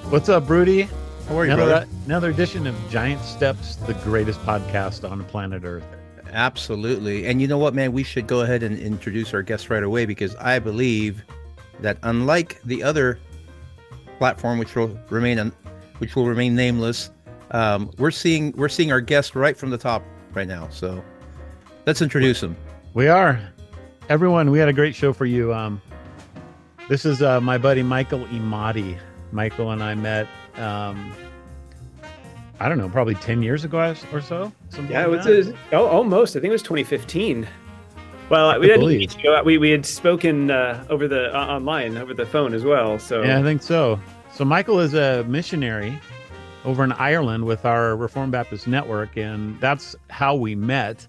What's up, Broody? How are you, brother? Another edition of Giant Steps, the greatest podcast on planet Earth. Absolutely. And you know what, man? We should go ahead and introduce our guest right away because I believe that unlike the other platform, which will remain nameless, we're seeing our guest right from the top right now. So let's introduce him. We are. Everyone, we had a great show for you. This is my buddy Michael Imadi. Michael and I met, I don't know, probably 10 years ago or so. Yeah, it was almost. I think it was 2015. Well, we had spoken over the online over the phone as well. So yeah, I think so. So Michael is a missionary over in Ireland with our Reformed Baptist Network, and that's how we met.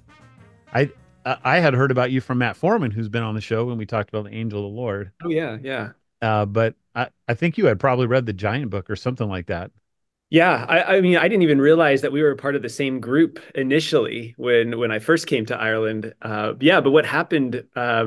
I had heard about you from Matt Foreman, who's been on the show when we talked about the Angel of the Lord. Oh yeah. But I think you had probably read the Giant book or something like that. Yeah, I mean, I didn't even realize that we were part of the same group initially when I first came to Ireland. Yeah, but what happened?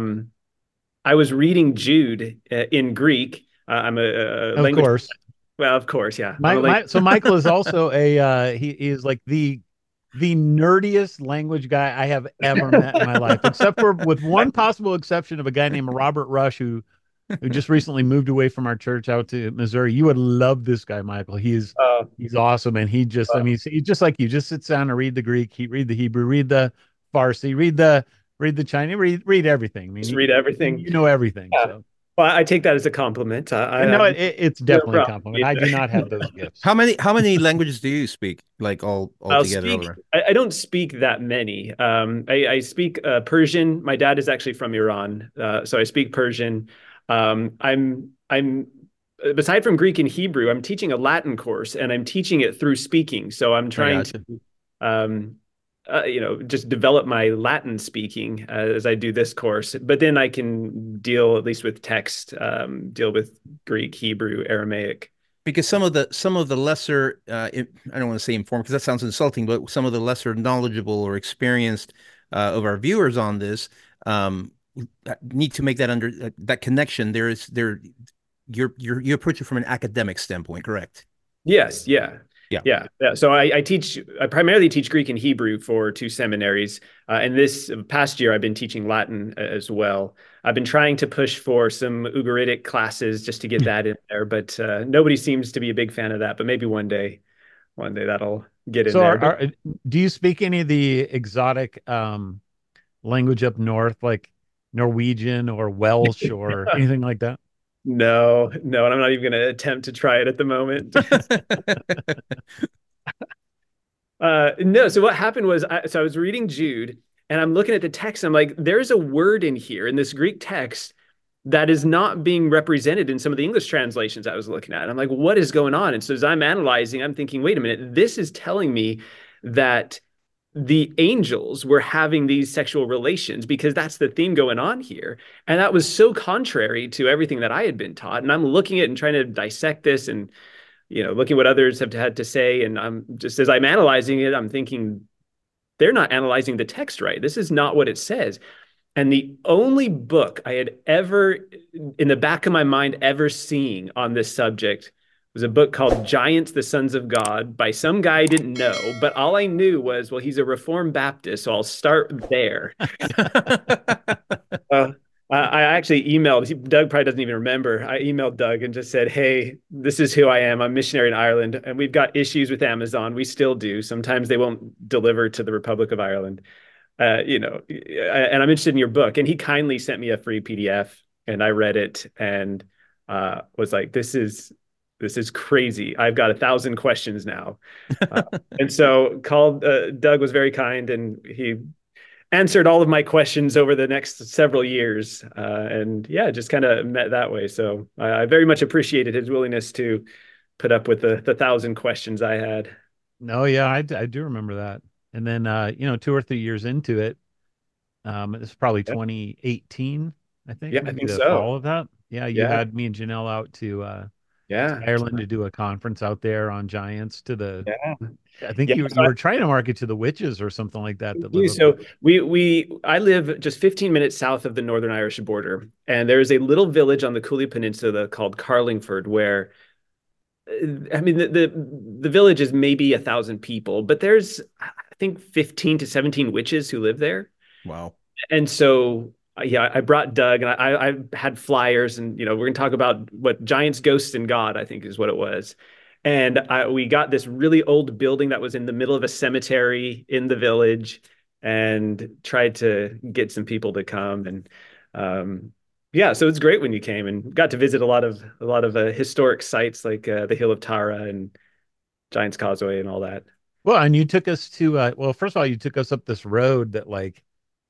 I was reading Jude in Greek. I'm a of language. Course. Well, of course, yeah. So Michael is also he is like the nerdiest language guy I have ever met in my life, except for with one possible exception of a guy named Robert Rush who just recently moved away from our church out to Missouri. You would love this guy, Michael. He's awesome, and he's just like you. Just sits down and read the Greek, read the Hebrew, read the Farsi, read the Chinese, read everything. I mean, just read everything. You know everything. Yeah. So. Well, I take that as a compliment. I know it's definitely a compliment. I do not have those gifts. How many languages do you speak? Like all together? I don't speak that many. I speak Persian. My dad is actually from Iran, so I speak Persian. I'm aside from Greek and Hebrew, I'm teaching a Latin course, and I'm teaching it through speaking. So I'm trying to just develop my Latin speaking as I do this course. But then I can deal at least with text, deal with Greek, Hebrew, Aramaic. Because some of the lesser, I don't want to say informed because that sounds insulting, but some of the lesser knowledgeable or experienced of our viewers on this need to make that that connection. You approach it from an academic standpoint, correct? Yes. Yeah. So I primarily teach Greek and Hebrew for two seminaries. And this past year, I've been teaching Latin as well. I've been trying to push for some Ugaritic classes just to get that in there, but nobody seems to be a big fan of that. But maybe one day that'll get in there. Do you speak any of the exotic language up north, like Norwegian or Welsh or anything like that? No, and I'm not even going to attempt to try it at the moment. No. So what happened was, I was reading Jude, and I'm looking at the text, and I'm like, there's a word in here in this Greek text that is not being represented in some of the English translations I was looking at. I'm like, what is going on? And so as I'm analyzing, I'm thinking, wait a minute, this is telling me that the angels were having these sexual relations because that's the theme going on here. And that was so contrary to everything that I had been taught. And I'm looking at it and trying to dissect this and, looking at what others have had to say. And I'm just, as I'm analyzing it, I'm thinking they're not analyzing the text right. This is not what it says. And the only book I had ever, in the back of my mind, ever seen on this subject was a book called Giants, the Sons of God by some guy I didn't know, but all I knew was, well, he's a Reformed Baptist, so I'll start there. I actually emailed, Doug probably doesn't even remember. I emailed Doug and just said, hey, this is who I am. I'm a missionary in Ireland, and we've got issues with Amazon. We still do. Sometimes they won't deliver to the Republic of Ireland, and I'm interested in your book. And he kindly sent me a free PDF, and I read it and was like, this is crazy. I've got 1,000 questions now. And so Doug was very kind, and he answered all of my questions over the next several years. And yeah, just kind of met that way. So I very much appreciated his willingness to put up with the 1,000 questions I had. No, yeah, I do remember that. And then, 2 or 3 years into it, this is probably 2018, I think. Yeah, I think the so. fall of that. Yeah, you had me and Janelle out to Ireland to do a conference out there on Giants I think you were trying to market to the witches or something like that. So I live just 15 minutes south of the Northern Irish border, and there is a little village on the Cooley Peninsula called Carlingford where I mean, the village is maybe 1,000 people, but there's I think 15 to 17 witches who live there. Wow. And so yeah, I brought Doug, and I had flyers, and we're gonna talk about what Giants, Ghosts, and God, I think is what it was. And we got this really old building that was in the middle of a cemetery in the village, and tried to get some people to come. And yeah, so it's great when you came and got to visit a lot of historic sites like the Hill of Tara and Giants Causeway and all that. Well, and you took us to well, first of all, you took us up this road that like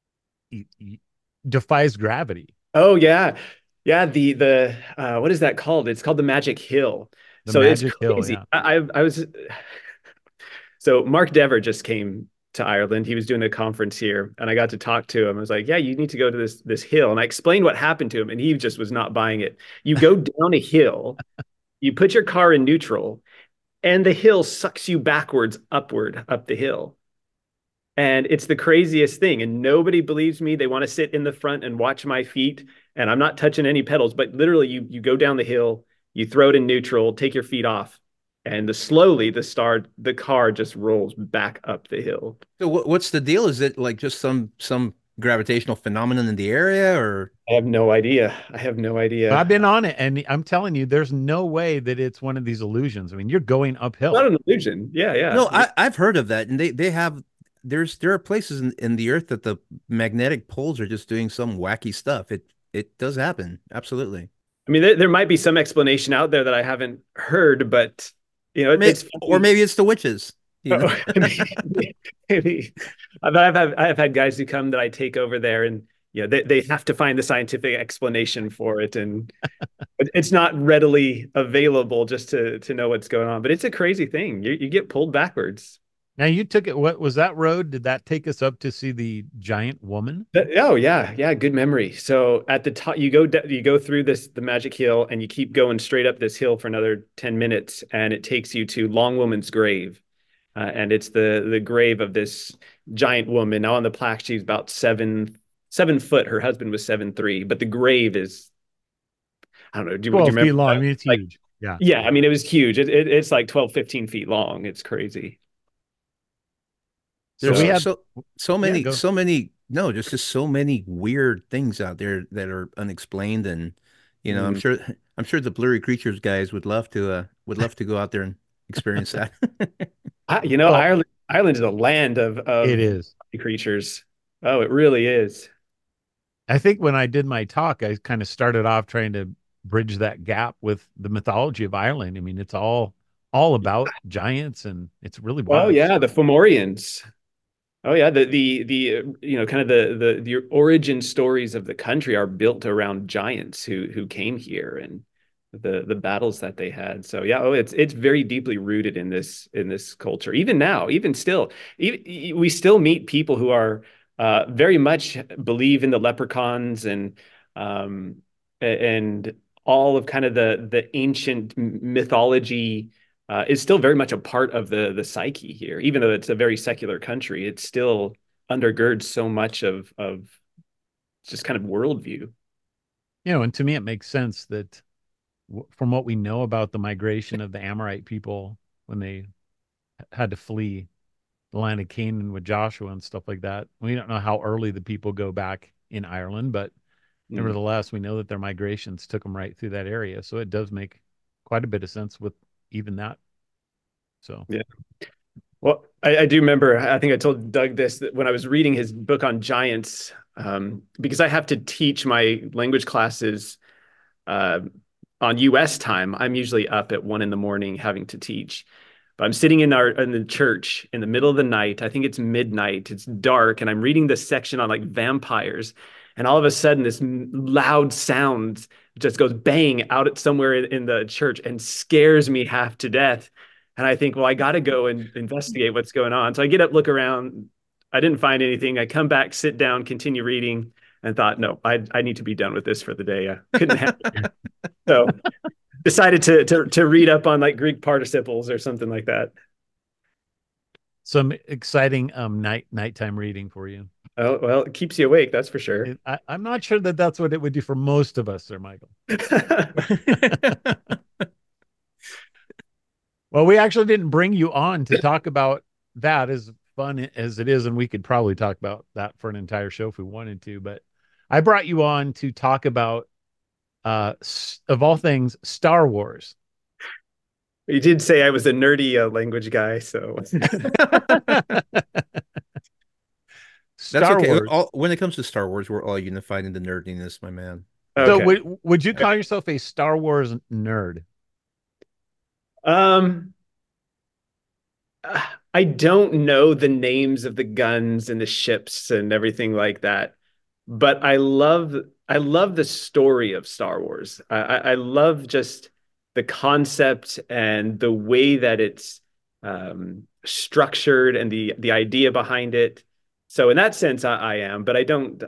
defies gravity, Oh yeah. Yeah, the what is that called? It's called the Magic Hill. the So it's Magic Hill. crazy. Yeah. I was so Mark Dever just came to Ireland. He was doing a conference here, and I got to talk to him. I was like, "Yeah, you need to go to this hill." And I explained what happened to him, and he just was not buying it. You go down a hill, you put your car in neutral, and the hill sucks you backwards upward up the hill. And it's the craziest thing. And nobody believes me. They want to sit in the front and watch my feet. And I'm not touching any pedals, but literally you go down the hill, you throw it in neutral, take your feet off, and slowly the car just rolls back up the hill. So what's the deal? Is it like just some gravitational phenomenon in the area, or I have no idea. I have no I've idea. been on it, and I'm telling you, there's no way that it's one of these illusions. I mean, you're going Not uphill. an illusion. Yeah, yeah. no? I've heard of that, and they have there are places in the earth that the magnetic poles are just doing some wacky stuff. It does happen, absolutely. I mean, there might be some explanation out there that I haven't heard, but it's Or funny. maybe it's the witches, you know. Oh, maybe. I've had guys who come that I take over there, and they have to find the scientific explanation for it, and it's not readily available just to know what's going on. But it's a crazy thing. You get pulled backwards. Now you took it. What was that road? Did that take us up to see the giant woman? Oh yeah, yeah, good memory. So at the top, you go through the Magic Hill, and you keep going straight up this hill for another 10 minutes, and it takes you to Long Woman's grave. And it's the grave of this giant woman. Now on the plaque, she's about 7 foot. Her husband was 7'3", but the grave is, I don't know. Do you 12 feet remember long. I that? mean, it's Like, huge. Yeah. yeah, I mean, it was huge. It's like 12, 15 feet long. It's crazy. So There's we So had, yeah, go. so many no, just so many weird things out there that are unexplained, and mm, I'm sure the Blurry Creatures guys would love to go out there and experience that. Well, Ireland is a land of it is. creatures. Oh, it really is. I think when I did my talk, I kind of started off trying to bridge that gap with the mythology of Ireland. I mean, it's all about giants, and it's really Oh wild. yeah, the Fomorians. Oh yeah, the kind of the origin stories of the country are built around giants who came here, and the battles that they had. So yeah, it's very deeply rooted in this culture. Even now, even still, we still meet people who are very much believe in the leprechauns, um and all of kind of the ancient mythology is still very much a part of the psyche here. Even though it's a very secular country, it still undergirds so much of just kind of worldview. And to me, it makes sense that from what we know about the migration of the Amorite people when they had to flee the land of Canaan with Joshua and stuff like that, we don't know how early the people go back in Ireland, but Mm, nevertheless, we know that their migrations took them right through that area. So it does make quite a bit of sense with even that. So, yeah. Well, I do remember, I think I told Doug this, that when I was reading his book on giants, because I have to teach my language classes uh, on US time. I'm usually up at 1 in the morning having to teach. But I'm sitting in the church in the middle of the night. I think it's midnight. It's dark, and I'm reading this section on like vampires. And all of a sudden, this loud sound just goes bang out at somewhere in the church and scares me half to death. And I think, well, I got to go and investigate what's going on. So I get up, look around. I didn't find anything. I come back, sit down, continue reading, and thought, no, I need to be done with this for the day. I couldn't have it. So decided to read up on like Greek participles or something like that. some exciting nighttime reading for you. Oh, well, it keeps you awake, that's for sure. I'm not sure that that's what it would do for most of us, Sir Michael. Well, we actually didn't bring you on to talk about that, as fun as it is, and we could probably talk about that for an entire show if we wanted to. But I brought you on to talk about, of all things, Star Wars. You did say I was a nerdy language guy, so That's Star okay. Wars. When it comes to Star Wars, we're all unified in the nerdiness, my man. So okay. would you call yourself a Star Wars nerd? Um, I don't know the names of the guns and the ships and everything like that, but I love the story of Star Wars. I love just the concept and the way that it's structured and the idea behind it. So in that sense, I am, but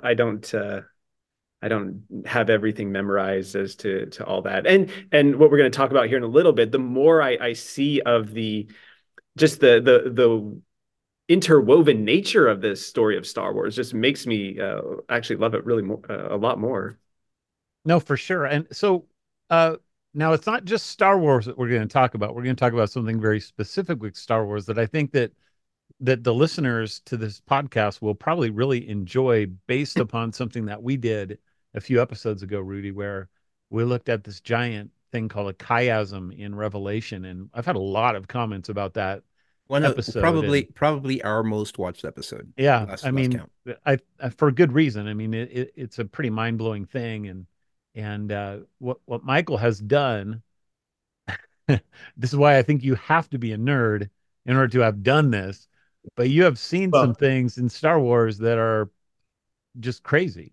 I don't have everything memorized as to all that. And what we're going to talk about here in a little bit, the more I see of the just the interwoven nature of this story of Star Wars just makes me actually love it really a lot more. No, for sure. And so uh now it's not just Star Wars that we're going to talk about. We're going to talk about something very specific with Star Wars that I think that the listeners to this podcast will probably really enjoy, based upon something that we did a few episodes ago, Rudy, where we looked at this giant thing called a chiasm in Revelation. And I've had a lot of comments about that One of episode. And probably our most watched episode. yeah, Last I last mean, count. I for good reason. I mean, it's a pretty mind-blowing thing. And what Michael has done, this is why I think you have to be a nerd in order to have done this. But you have seen some Well, things in Star Wars that are just crazy.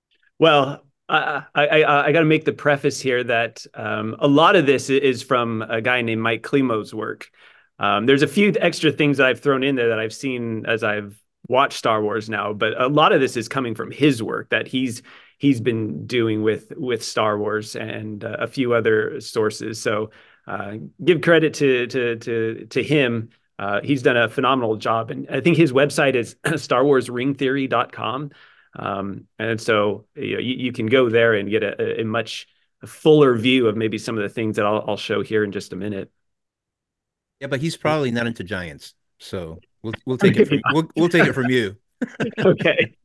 I got to make the preface here that a lot of this is from a guy named Mike Klimo's work. There's a few extra things that I've thrown in there that I've seen as I've watched Star Wars now, but a lot of this is coming from his work that he's been doing with Star Wars and a few other sources. So give credit to him. He's done a phenomenal job, and I think his website is starwarsringtheory.com. And so you can go there and get a much fuller view of maybe some of the things that I'll show here in just a minute. Yeah, but he's probably not into giants, so we'll take it from we'll take it from you. Okay.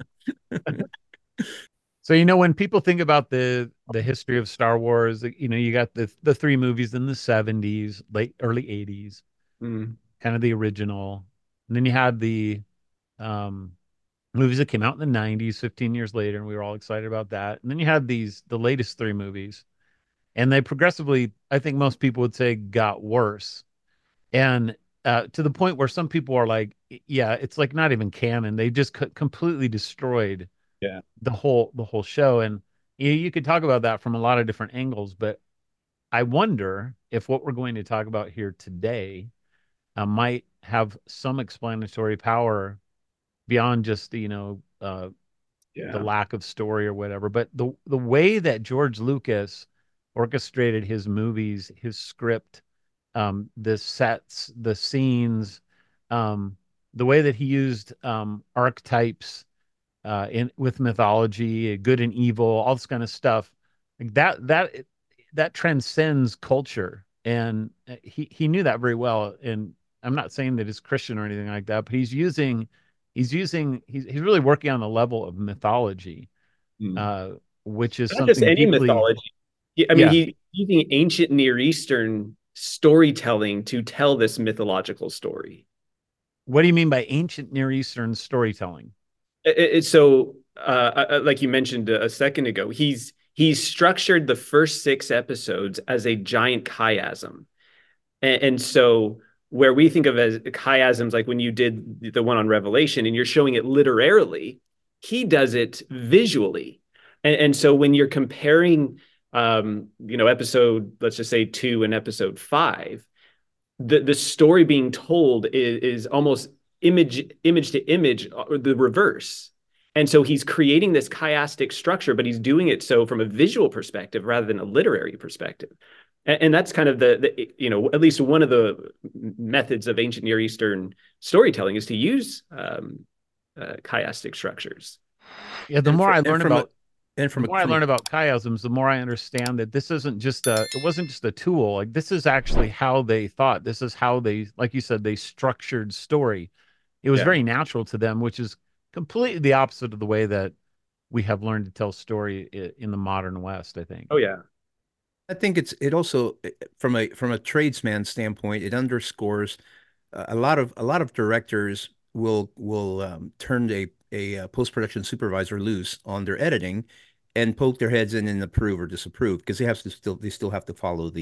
So when people think about the history of Star Wars, you got the three movies in the 70s, late early 80s, Mm. kind of the original. And then you had the um movies that came out in the 90s, 15 years later, and we were all excited about that. And then you had the latest three movies, and they progressively, I think most people would say, got worse. And to the point where some people are like, yeah, it's like not even canon. They just completely destroyed Yeah. the whole show. And you could talk about that from a lot of different angles, but I wonder if what we're going to talk about here today might have some explanatory power beyond just the Yeah. lack of story or whatever. But the way that George Lucas orchestrated his movies, his script, the sets, the scenes, the way that he used archetypes in with mythology, good and evil, all this kind of stuff, like that transcends culture, and he knew that very well. And I'm not saying that he's Christian or anything like that, but he's really working on the level of mythology, Mm. uh, which is Not just something any deeply. mythology. I mean, Yeah. he's using ancient Near Eastern storytelling to tell this mythological story. What do you mean by ancient Near Eastern storytelling? So, like you mentioned a second ago, he's structured the first six episodes as a giant chiasm, and so where we think of as chiasms, like when you did the one on Revelation, and you're showing it literarily, he does it visually, and so when you're comparing, episode, let's just say two and episode five, the story being told is almost image to image or the reverse. And so he's creating this chiastic structure, but he's doing it so from a visual perspective rather than a literary perspective. And that's kind of at least one of the methods of ancient Near Eastern storytelling is to use chiastic structures. Yeah, the And more for, I and learn from a about And the more I learn about chiasms, the more I understand that this isn't just it wasn't just a tool. Like this is actually how they thought. This is how they, like you said, they structured story. It was Yeah. very natural to them, which is completely the opposite of the way that we have learned to tell story in the modern West, I think. Oh yeah. I think it also from a tradesman standpoint, it underscores a lot of directors will turn a post-production supervisor loose on their editing and poke their heads in and approve or disapprove because they still have to follow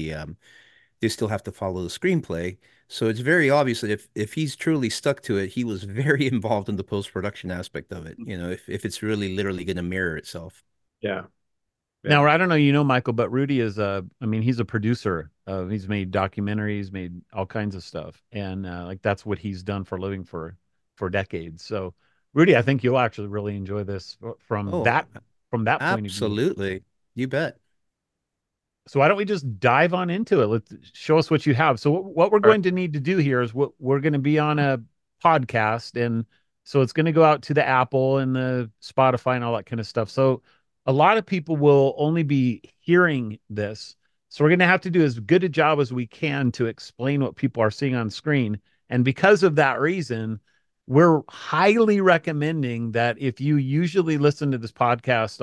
the screenplay. So it's very obvious that if he's truly stuck to it, he was very involved in the post-production aspect of it, if it's really literally going to mirror itself. Yeah. Yeah. Now, I don't know, Michael, but Rudy is I mean, he's a producer. He's made documentaries, made all kinds of stuff, and like that's what he's done for a living for decades. So, Rudy, I think you'll actually really enjoy this from Oh, that point of view. absolutely. You bet. So why don't we just dive on into it? Let's show us what you have. So what we're All right. going to need to do here is we're going to be on a podcast, and so it's going to go out to the Apple and the Spotify and all that kind of stuff. So a lot of people will only be hearing this. So we're going to have to do as good a job as we can to explain what people are seeing on screen. And because of that reason, we're highly recommending that if you usually listen to this podcast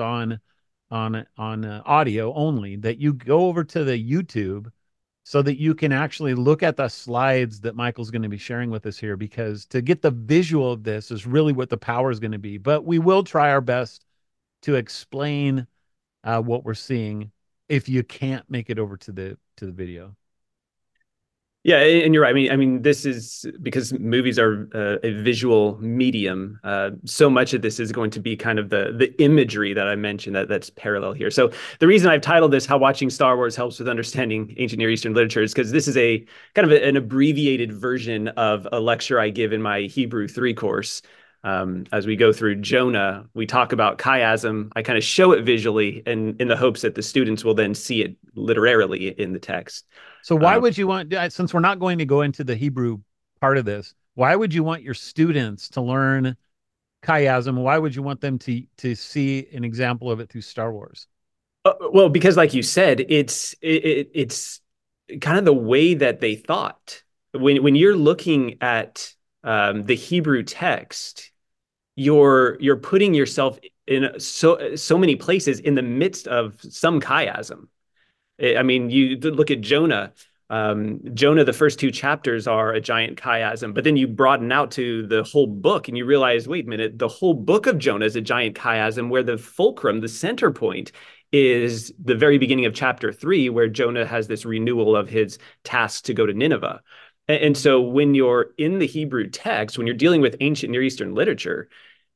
on audio only, that you go over to the YouTube so that you can actually look at the slides that Michael's going to be sharing with us here, because to get the visual of this is really what the power is going to be. But we will try our best to explain what we're seeing if you can't make it over to the video. Yeah, and you're right. I mean, this is because movies are a visual medium. So much of this is going to be kind of the imagery that I mentioned that's parallel here. So the reason I've titled this "How Watching Star Wars Helps with Understanding Ancient Near Eastern Literature" is because this is a kind of an abbreviated version of a lecture I give in my Hebrew 3 course. As we go through Jonah, we talk about chiasm. I kind of show it visually, and in the hopes that the students will then see it literally in the text. So why would you want, since we're not going to go into the Hebrew part of this, why would you want your students to learn chiasm? Why would you want them to see an example of it through Star Wars? Well, because like you said, it's kind of the way that they thought. When you're looking at the Hebrew text, you're putting yourself in so many places in the midst of some chiasm. I mean, you look at Jonah. Jonah, the first 2 chapters are a giant chiasm, but then you broaden out to the whole book and you realize, wait a minute, the whole book of Jonah is a giant chiasm where the fulcrum, the center point, is the very beginning of chapter 3, where Jonah has this renewal of his task to go to Nineveh. And so when you're in the Hebrew text, when you're dealing with ancient Near Eastern literature,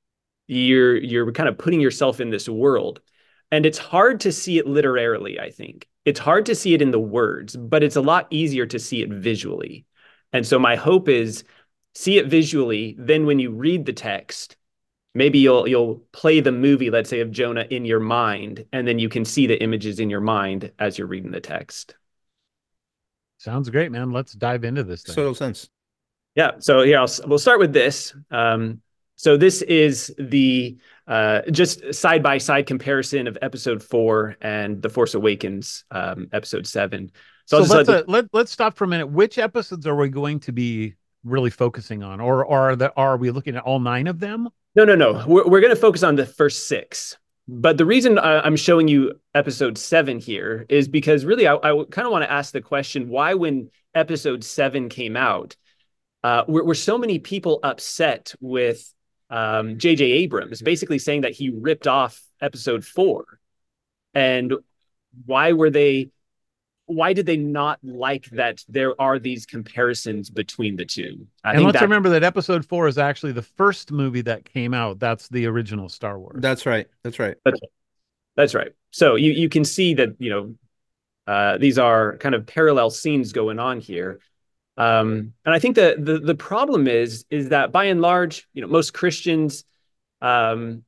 you're kind of putting yourself in this world. And it's hard to see it literarily, I think. It's hard to see it in the words, but it's a lot easier to see it visually. And so my hope is see it visually, then when you read the text, maybe you'll play the movie, let's say, of Jonah in your mind, and then you can see the images in your mind as you're reading the text. Sounds great, man. Let's dive into this thing. Total sense. Yeah. So here we'll start with this. So this is the just side-by-side comparison of episode 4 and The Force Awakens, episode 7. So let's stop for a minute. Which episodes are we going to be really focusing on, or are we looking at all 9 of them? No. We're going to focus on the first 6. But the reason I'm showing you episode 7 here is because really I kind of want to ask the question, why when episode 7 came out, were so many people upset with J.J. Abrams, basically saying that he ripped off episode 4? And why did they not like that there are these comparisons between the two? And let's remember that episode 4 is actually the first movie that came out. That's the original Star Wars. That's right. That's right. So you can see that, these are kind of parallel scenes going on here. And I think the problem is that by and large, most Christians, and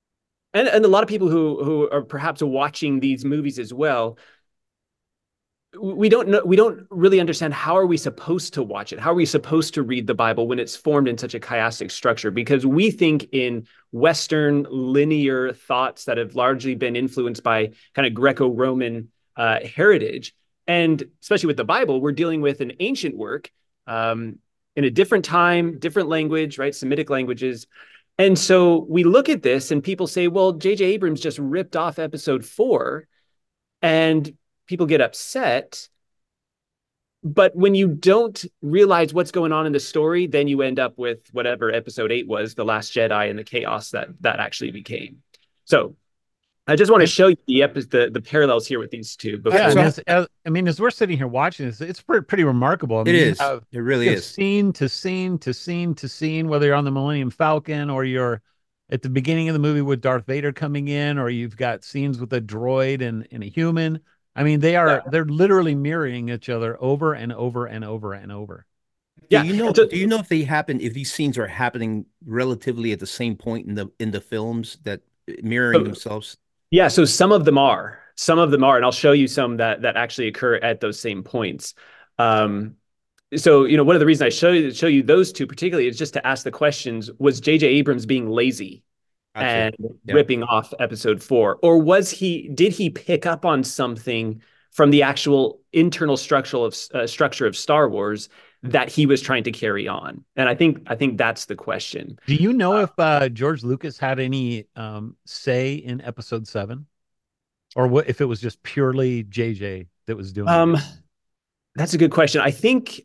a lot of people who are perhaps watching these movies as well, we don't know, we don't really understand how are we supposed to watch it, how are we supposed to read the Bible when it's formed in such a chiastic structure, because we think in Western linear thoughts that have largely been influenced by kind of Greco-Roman heritage, and especially with the Bible we're dealing with an ancient work, in a different time, different language, right, Semitic languages. And so we look at this and people say, well, J.J. Abrams just ripped off episode 4, and people get upset. But when you don't realize what's going on in the story, then you end up with whatever episode 8 was, The Last Jedi, and the chaos that actually became. So I just want to show you the parallels here with these two. Yeah, and I mean, as we're sitting here watching this, it's pretty remarkable. I mean, it is. It really is. Scene to scene to scene to scene, whether you're on the Millennium Falcon or you're at the beginning of the movie with Darth Vader coming in, or you've got scenes with a droid and a human. I mean, they're literally mirroring each other over and over and over and over. Yeah. Do you know if these scenes are happening relatively at the same point in the films, that mirroring themselves? Yeah, so some of them are, and I'll show you some that actually occur at those same points. So, one of the reasons I show you those two particularly is just to ask the questions: was J.J. Abrams being lazy and ripping off episode 4, or did he pick up on something from the actual internal structure of Star Wars that he was trying to carry on? And I think that's the question. Do you know if George Lucas had any say in episode 7, or what, if it was just purely JJ that was doing it? That's a good question. I think,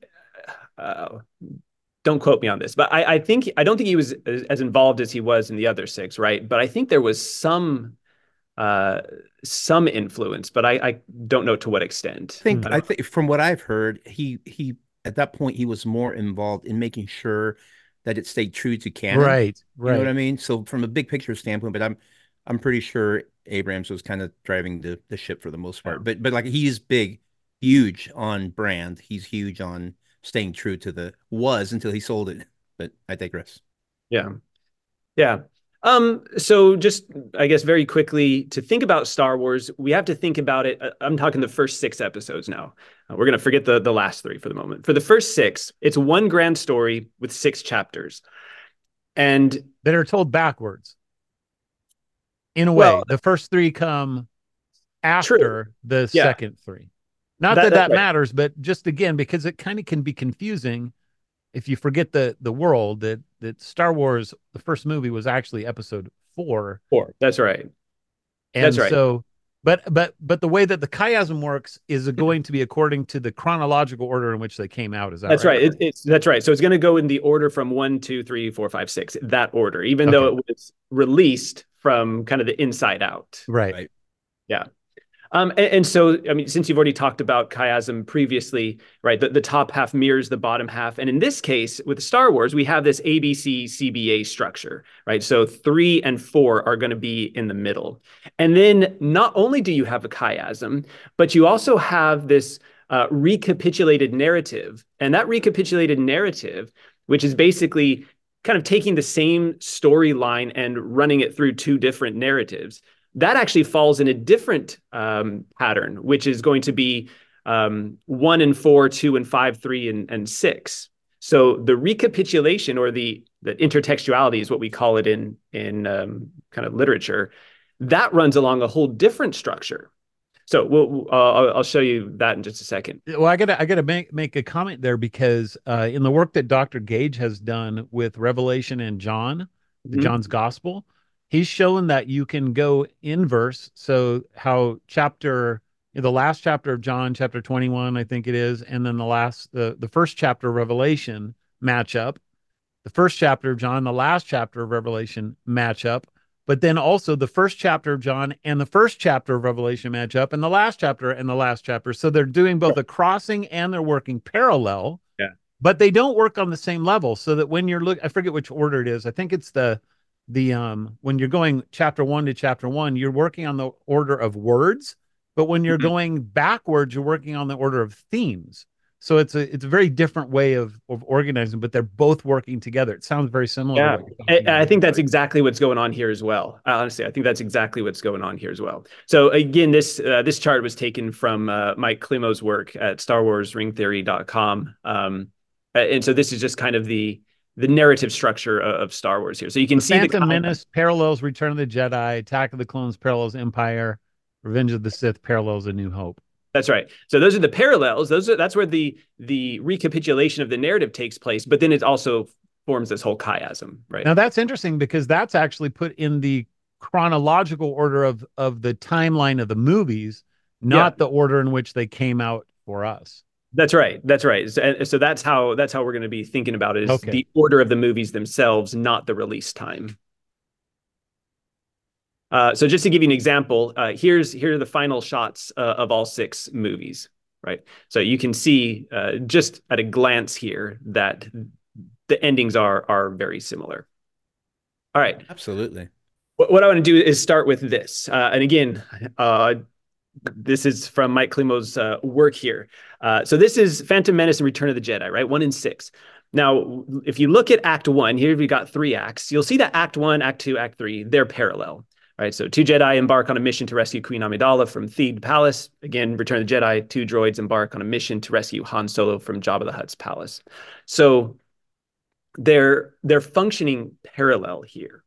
don't quote me on this, but I don't think he was as involved as he was in the other 6, right? But I think there was some influence, but I don't know to what extent. I think from what I've heard, he at that point he was more involved in making sure that it stayed true to canon. Right. You know what I mean? So from a big picture standpoint, but I'm pretty sure Abrams was kind of driving the ship for the most part. Yeah. But like, he is huge on brand. He's huge on staying true to until he sold it. But I digress. Yeah. Yeah. So just, I guess, very quickly, to think about Star Wars, we have to think about it. I'm talking the first 6 episodes now. We're going to forget the last 3 for the moment. For the first 6, it's one grand story with 6 chapters. And that are told backwards. In a way, the first 3 come after the second 3. Not that matters, but just again, because it kind of can be confusing if you forget the world that Star Wars, the first movie, was actually episode 4. That's right. And that's right. So, but the way that the chiasm works is going to be according to the chronological order in which they came out. Is that that's right? That's right. So it's going to go in the order from 1, 2, 3, 4, 5, 6. That order, even though it was released from kind of the inside out. Right. Yeah. And so, I mean, since you've already talked about chiasm previously, right, the top half mirrors the bottom half. And in this case, with Star Wars, we have this ABC CBA structure, right? So 3 and 4 are going to be in the middle. And then not only do you have a chiasm, but you also have this recapitulated narrative. And that recapitulated narrative, which is basically kind of taking the same storyline and running it through 2 different narratives, that actually falls in a different pattern, which is going to be 1 and 4, 2 and 5, 3 and 6. So the recapitulation, or the intertextuality is what we call it in kind of literature, that runs along a whole different structure. So I'll show you that in just a second. Well, I gotta make a comment there, because in the work that Dr. Gage has done with Revelation and John, John's Gospel, he's shown that you can go inverse. So how the last chapter of John, chapter 21, I think it is, and then the first chapter of Revelation match up. The first chapter of John, the last chapter of Revelation match up. But then also the first chapter of John and the first chapter of Revelation match up, and the last chapter and the last chapter. So they're doing both a crossing and they're working parallel. Yeah. But they don't work on the same level. So that when you're I forget which order it is. I think it's when you're going chapter 1 to chapter 1, you're working on the order of words, but when you're going backwards, you're working on the order of themes. So it's a very different way of organizing, but they're both working together. It sounds very similar to Yeah, what you're talking I about. think that's exactly what's going on here as well. Honestly, I think that's exactly what's going on here as well. So again, this chart was taken from Mike Klimo's work at StarWarsRingTheory.com. And so this is just kind of the narrative structure of Star Wars here. So you can The see Phantom Menace parallels Return of the Jedi, Attack of the Clones parallels Empire, Revenge of the Sith parallels A New Hope. That's right. So those are the parallels. That's where the recapitulation of the narrative takes place. But then it also forms this whole chiasm, right? Now that's interesting because that's actually put in the chronological order of the timeline of the movies, not the order in which they came out for us. That's right. That's right. So that's how we're going to be thinking about it, is the order of the movies themselves, not the release time. So just to give you an example, here are the final shots of all 6 movies, right? So you can see just at a glance here that the endings are very similar. All right. Absolutely. What I want to do is start with this. And again, this is from Mike Klimo's work here. So this is Phantom Menace and Return of the Jedi, right? 1 and 6. Now, if you look at Act 1, here we got 3 acts. You'll see that Act 1, Act 2, Act 3, they're parallel, right? So 2 Jedi embark on a mission to rescue Queen Amidala from Theed Palace. Again, Return of the Jedi, 2 droids embark on a mission to rescue Han Solo from Jabba the Hutt's palace. So they're functioning parallel here.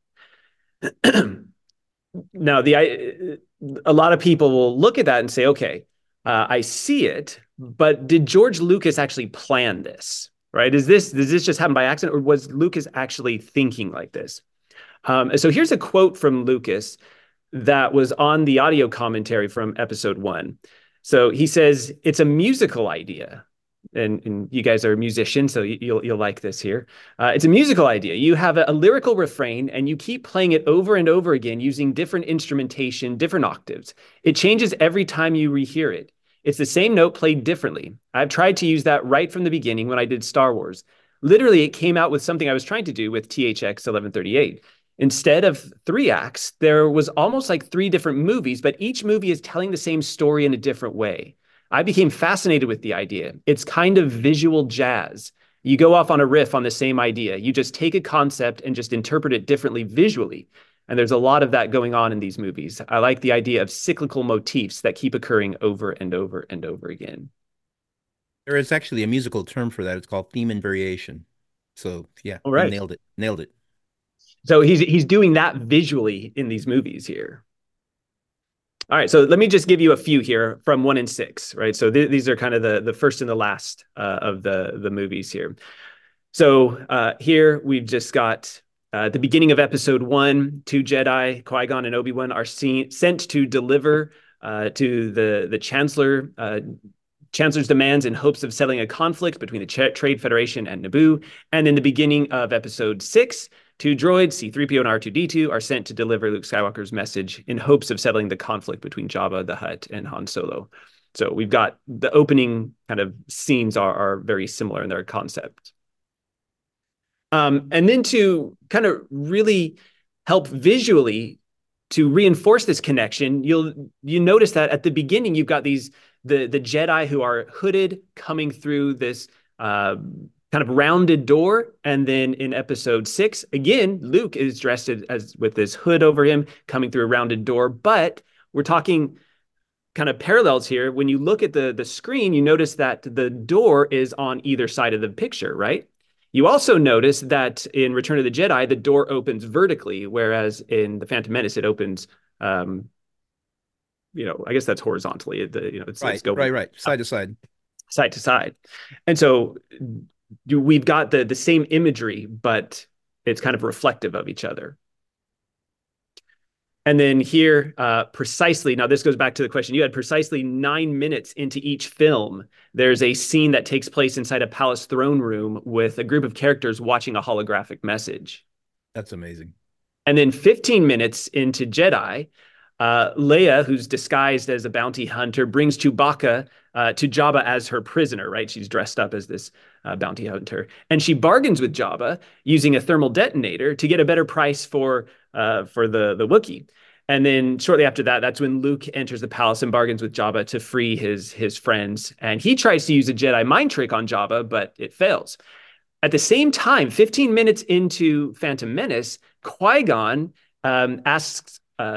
Now, a lot of people will look at that and say, okay, I see it, but did George Lucas actually plan this, right? Does this just happen by accident, or was Lucas actually thinking like this? So here's a quote from Lucas that was on the audio commentary from episode 1. So he says, it's a musical idea. And you guys are musicians, so you'll like this here. It's a musical idea. You have a lyrical refrain, and you keep playing it over and over again using different instrumentation, different octaves. It changes every time you rehear it. It's the same note played differently. I've tried to use that right from the beginning when I did Star Wars. Literally, it came out with something I was trying to do with THX 1138. Instead of 3 acts, there was almost like 3 different movies, but each movie is telling the same story in a different way. I became fascinated with the idea. It's kind of visual jazz. You go off on a riff on the same idea. You just take a concept and just interpret it differently visually. And there's a lot of that going on in these movies. I like the idea of cyclical motifs that keep occurring over and over and over again. There is actually a musical term for that. It's called theme and variation. So yeah, all right. Nailed it. Nailed it. So he's doing that visually in these movies here. All right, so let me just give you a few here from 1 and 6, right? So these are kind of the first and the last of the movies here. So here we've just got the beginning of episode 1. 2 Jedi, Qui-Gon and Obi-Wan, are sent to deliver to the Chancellor's demands in hopes of settling a conflict between the Trade Federation and Naboo. And in the beginning of episode 6, 2 droids, C-3PO and R2-D2, are sent to deliver Luke Skywalker's message in hopes of settling the conflict between Jabba the Hutt and Han Solo. So we've got the opening kind of scenes are very similar in their concept. And then to kind of really help visually to reinforce this connection, you notice that at the beginning you've got the Jedi who are hooded coming through this kind of rounded door. And then in episode 6, again, Luke is dressed as with this hood over him coming through a rounded door. But we're talking kind of parallels here. When you look at the screen, you notice that the door is on either side of the picture, right? You also notice that in Return of the Jedi, the door opens vertically, whereas in The Phantom Menace, it opens, I guess that's horizontally. It's right. Side to side. Side to side. And so we've got the same imagery, but it's kind of reflective of each other. And then here, precisely, now this goes back to the question you had, precisely 9 minutes into each film, there's a scene that takes place inside a palace throne room with a group of characters watching a holographic message. That's amazing. And then 15 minutes into Jedi, Leia, who's disguised as a bounty hunter, brings Chewbacca to Jabba as her prisoner, right? She's dressed up as this bounty hunter. And she bargains with Jabba using a thermal detonator to get a better price for the Wookiee. And then shortly after that, that's when Luke enters the palace and bargains with Jabba to free his friends. And he tries to use a Jedi mind trick on Jabba, but it fails. At the same time, 15 minutes into Phantom Menace, Qui-Gon asks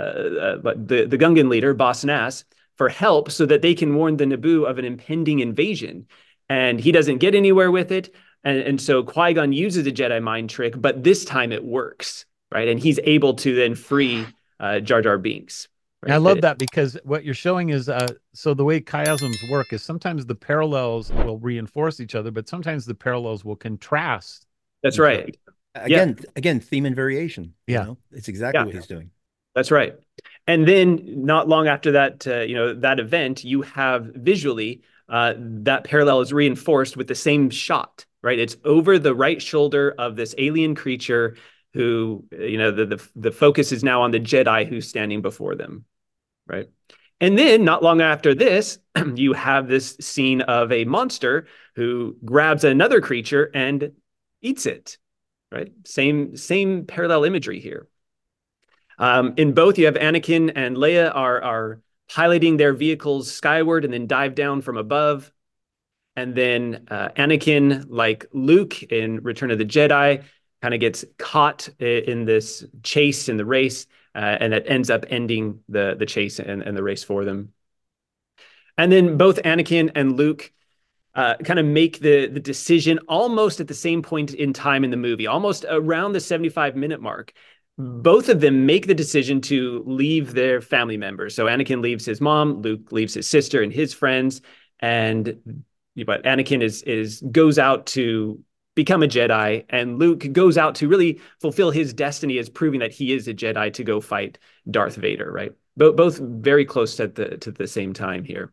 the Gungan leader, Boss Nass, for help so that they can warn the Naboo of an impending invasion. And he doesn't get anywhere with it. And so Qui-Gon uses a Jedi mind trick, but this time it works, right? And he's able to then free Jar Jar Binks. Right? I love that, because what you're showing is so the way chiasms work is sometimes the parallels will reinforce each other, but sometimes the parallels will contrast. That's right. Again, theme and variation. Yeah, you know? It's exactly what he's doing. That's right. And then not long after that, that event, you have visually that parallel is reinforced with the same shot, right? It's over the right shoulder of this alien creature who, the focus is now on the Jedi who's standing before them, right? And then not long after this, you have this scene of a monster who grabs another creature and eats it, right? Same parallel imagery here. In both, you have Anakin and Leia are piloting their vehicles skyward and then dive down from above. And then Anakin, like Luke in Return of the Jedi, kind of gets caught in this chase in the race, and that ends up ending the chase and the race for them. And then both Anakin and Luke kind of make the decision almost at the same point in time in the movie, almost around the 75-minute mark. Both of them make the decision to leave their family members. So Anakin leaves his mom, Luke leaves his sister and his friends, but Anakin goes out to become a Jedi, and Luke goes out to really fulfill his destiny as proving that he is a Jedi to go fight Darth Vader, right? Both very close to the same time here.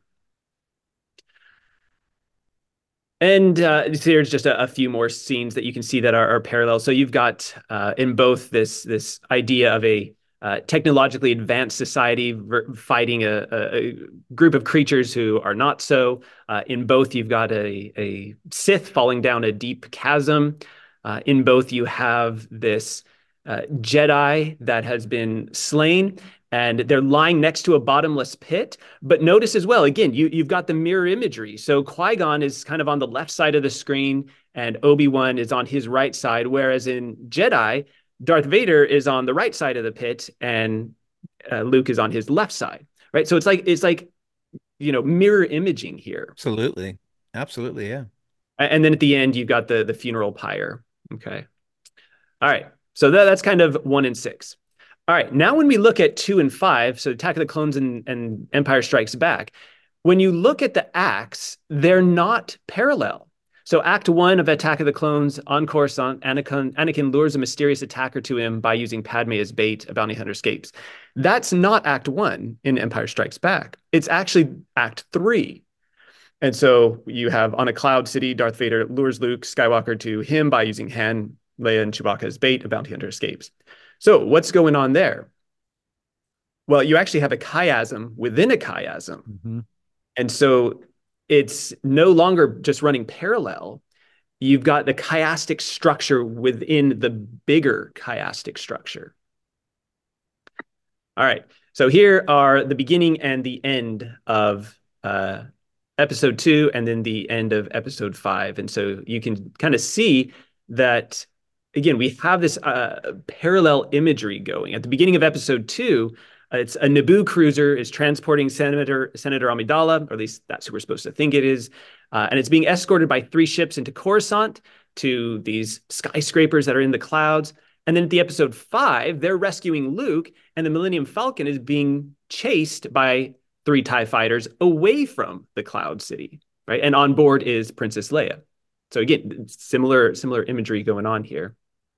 And there's just a few more scenes that you can see that are parallel. So you've got in both this idea of a technologically advanced society fighting a group of creatures who are not so. In both, you've got a Sith falling down a deep chasm. In both, you have this Jedi that has been slain, and they're lying next to a bottomless pit. But notice as well, again, you've got the mirror imagery. So Qui-Gon is kind of on the left side of the screen, and Obi-Wan is on his right side, whereas in Jedi, Darth Vader is on the right side of the pit, and Luke is on his left side, right? So it's like mirror imaging here. Absolutely, yeah. And then at the end, you've got the funeral pyre. Okay, all right. So that's kind of 1 and 6. All right, now when we look at 2 and 5, so Attack of the Clones and Empire Strikes Back, when you look at the acts, they're not parallel. So Act 1 of Attack of the Clones, on Coruscant, Anakin lures a mysterious attacker to him by using Padme as bait. A bounty hunter escapes. That's not Act 1 in Empire Strikes Back. It's actually Act 3. And so you have on a cloud city, Darth Vader lures Luke Skywalker to him by using Han, Leia, and Chewbacca as bait. A bounty hunter escapes. So what's going on there? Well, you actually have a chiasm within a chiasm. Mm-hmm. And so it's no longer just running parallel. You've got the chiastic structure within the bigger chiastic structure. All right. So here are the beginning and the end of episode 2, and then the end of episode 5. And so you can kind of see that, again, we have this parallel imagery going. At the beginning of episode 2, it's a Naboo cruiser is transporting Senator Amidala, or at least that's who we're supposed to think it is. And it's being escorted by 3 ships into Coruscant to these skyscrapers that are in the clouds. And then at the episode 5, they're rescuing Luke, and the Millennium Falcon is being chased by 3 TIE fighters away from the Cloud City, right? And on board is Princess Leia. So again, similar imagery going on here.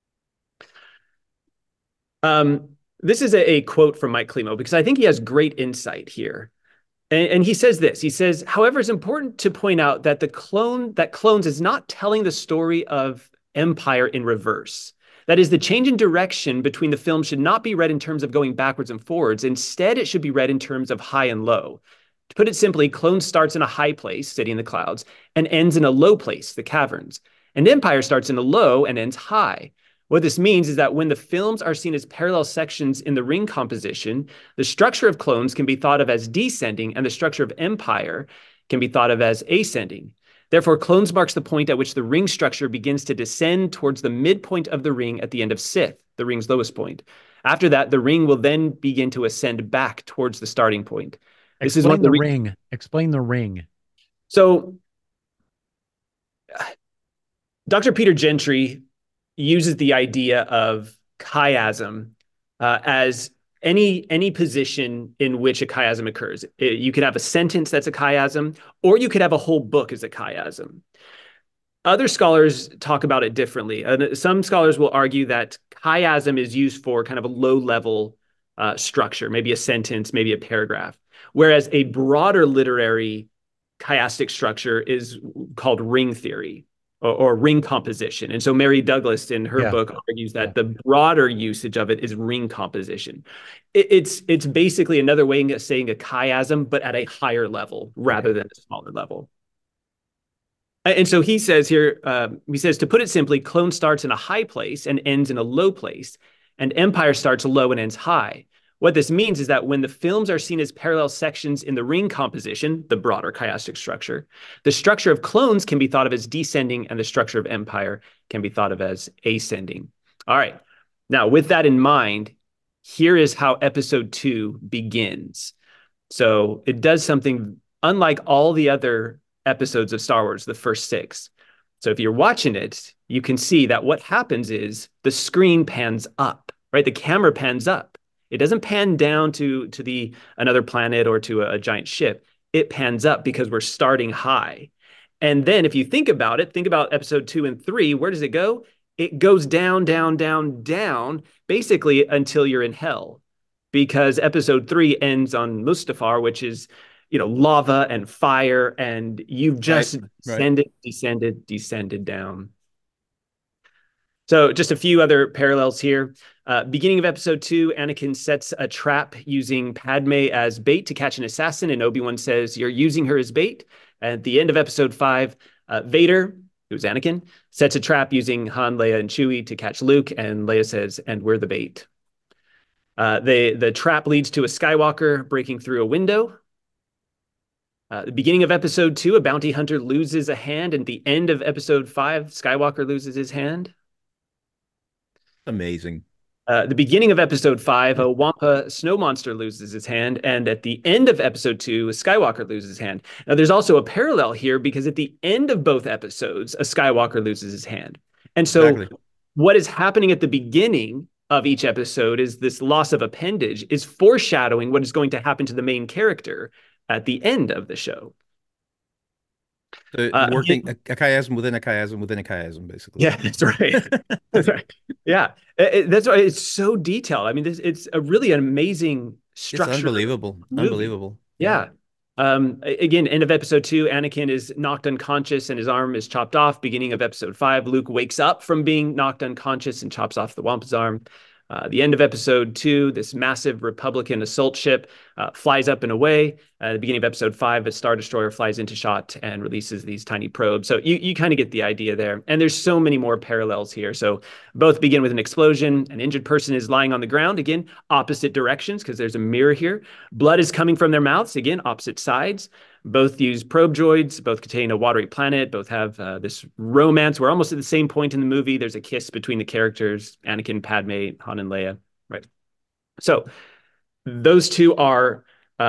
This is a quote from Mike Klimo, because I think he has great insight here. And he says this. He says, however, it's important to point out that Clones is not telling the story of Empire in reverse. That is, the change in direction between the films should not be read in terms of going backwards and forwards. Instead, it should be read in terms of high and low. To put it simply, Clone starts in a high place, City in the Clouds, and ends in a low place, the Caverns. And Empire starts in a low and ends high. What this means is that when the films are seen as parallel sections in the ring composition, the structure of clones can be thought of as descending, and the structure of empire can be thought of as ascending. Therefore, clones marks the point at which the ring structure begins to descend towards the midpoint of the ring at the end of Sith, the ring's lowest point. After that, the ring will then begin to ascend back towards the starting point. This is Explain the ring. Explain the ring. So, Dr. Peter Gentry uses the idea of chiasm as any position in which a chiasm occurs. You could have a sentence that's a chiasm, or you could have a whole book as a chiasm. Other scholars talk about it differently. Some scholars will argue that chiasm is used for kind of a low-level structure, maybe a sentence, maybe a paragraph, whereas a broader literary chiastic structure is called ring theory or ring composition. And so Mary Douglas in her book argues that the broader usage of it is ring composition. It's basically another way of saying a chiasm, but at a higher level rather than a smaller level. And so he says here, to put it simply, clone starts in a high place and ends in a low place, and empire starts low and ends high. What this means is that when the films are seen as parallel sections in the ring composition, the broader chiastic structure, the structure of clones can be thought of as descending, and the structure of empire can be thought of as ascending. All right. Now, with that in mind, here is how episode 2 begins. So it does something unlike all the other episodes of Star Wars, the first 6. So if you're watching it, you can see that what happens is the screen pans up, right? The camera pans up. It doesn't pan down to another planet or to a giant ship. It pans up because we're starting high. And then if you think about it, think about episode 2 and 3, where does it go? It goes down, down, down, down, basically until you're in hell. Because episode 3 ends on Mustafar, which is, lava and fire, and you've just descended down. So just a few other parallels here. Beginning of episode 2, Anakin sets a trap using Padme as bait to catch an assassin, and Obi-Wan says, "You're using her as bait." At the end of episode 5, Vader, who's Anakin, sets a trap using Han, Leia, and Chewie to catch Luke, and Leia says, "And we're the bait." The trap leads to a Skywalker breaking through a window. The beginning of episode 2, a bounty hunter loses a hand, and at the end of episode 5, Skywalker loses his hand. Amazing. The beginning of episode 5, a Wampa snow monster loses his hand, and at the end of episode 2, Skywalker loses his hand. Now, there's also a parallel here because at the end of both episodes, a Skywalker loses his hand. And so what is happening at the beginning of each episode is this loss of appendage is foreshadowing what is going to happen to the main character at the end of the show. Working a chiasm within a chiasm within a chiasm, basically. Yeah, that's right. That's right. Yeah, that's why it's so detailed. I mean, it's a really amazing structure. It's unbelievable. Unbelievable. Yeah. Again, end of episode 2, Anakin is knocked unconscious and his arm is chopped off. Beginning of episode 5, Luke wakes up from being knocked unconscious and chops off the Wampa's arm. The end of episode 2, this massive Republican assault ship flies up and away. At the beginning of episode 5, a Star Destroyer flies into shot and releases these tiny probes. So you kind of get the idea there. And there's so many more parallels here. So both begin with an explosion. An injured person is lying on the ground. Again, opposite directions because there's a mirror here. Blood is coming from their mouths. Again, opposite sides. Both use probe droids. Both contain a watery planet. Both have this romance. We're almost at the same point in the movie. There's a kiss between the characters, Anakin, Padme, Han, and Leia. Right. So those two are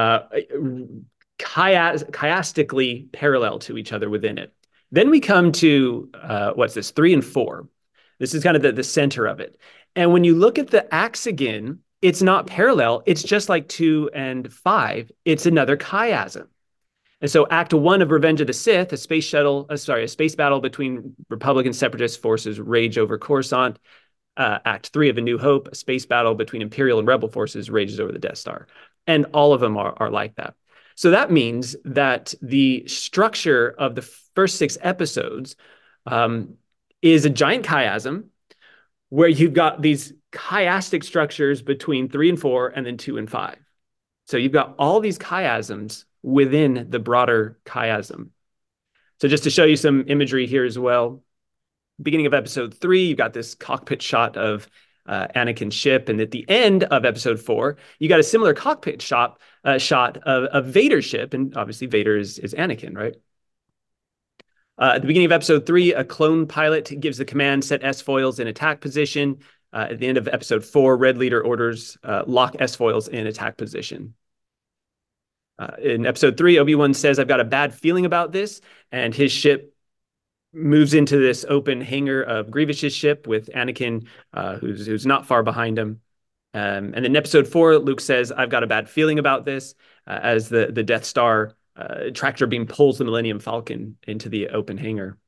chiastically parallel to each other within it. Then we come to, 3 and 4. This is kind of the center of it. And when you look at the acts again, it's not parallel. It's just like 2 and 5. It's another chiasm. And so Act 1 of Revenge of the Sith, a space battle between Republican separatist forces rage over Coruscant. Act 3 of A New Hope, a space battle between Imperial and Rebel forces rages over the Death Star. And all of them are like that. So that means that the structure of the first 6 episodes is a giant chiasm where you've got these chiastic structures between 3 and 4 and then 2 and 5. So you've got all these chiasms within the broader chiasm. So just to show you some imagery here as well, beginning of episode 3, you've got this cockpit shot of Anakin's ship, and at the end of episode 4, you got a similar cockpit shot of Vader's ship, and obviously Vader is Anakin, right? At the beginning of episode 3, a clone pilot gives the command, set S-foils in attack position. At the end of episode 4, Red Leader orders lock S-foils in attack position. In episode 3, Obi-Wan says, I've got a bad feeling about this, and his ship moves into this open hangar of Grievous's ship with Anakin, who's not far behind him. And then in episode 4, Luke says, I've got a bad feeling about this, as the Death Star tractor beam pulls the Millennium Falcon into the open hangar.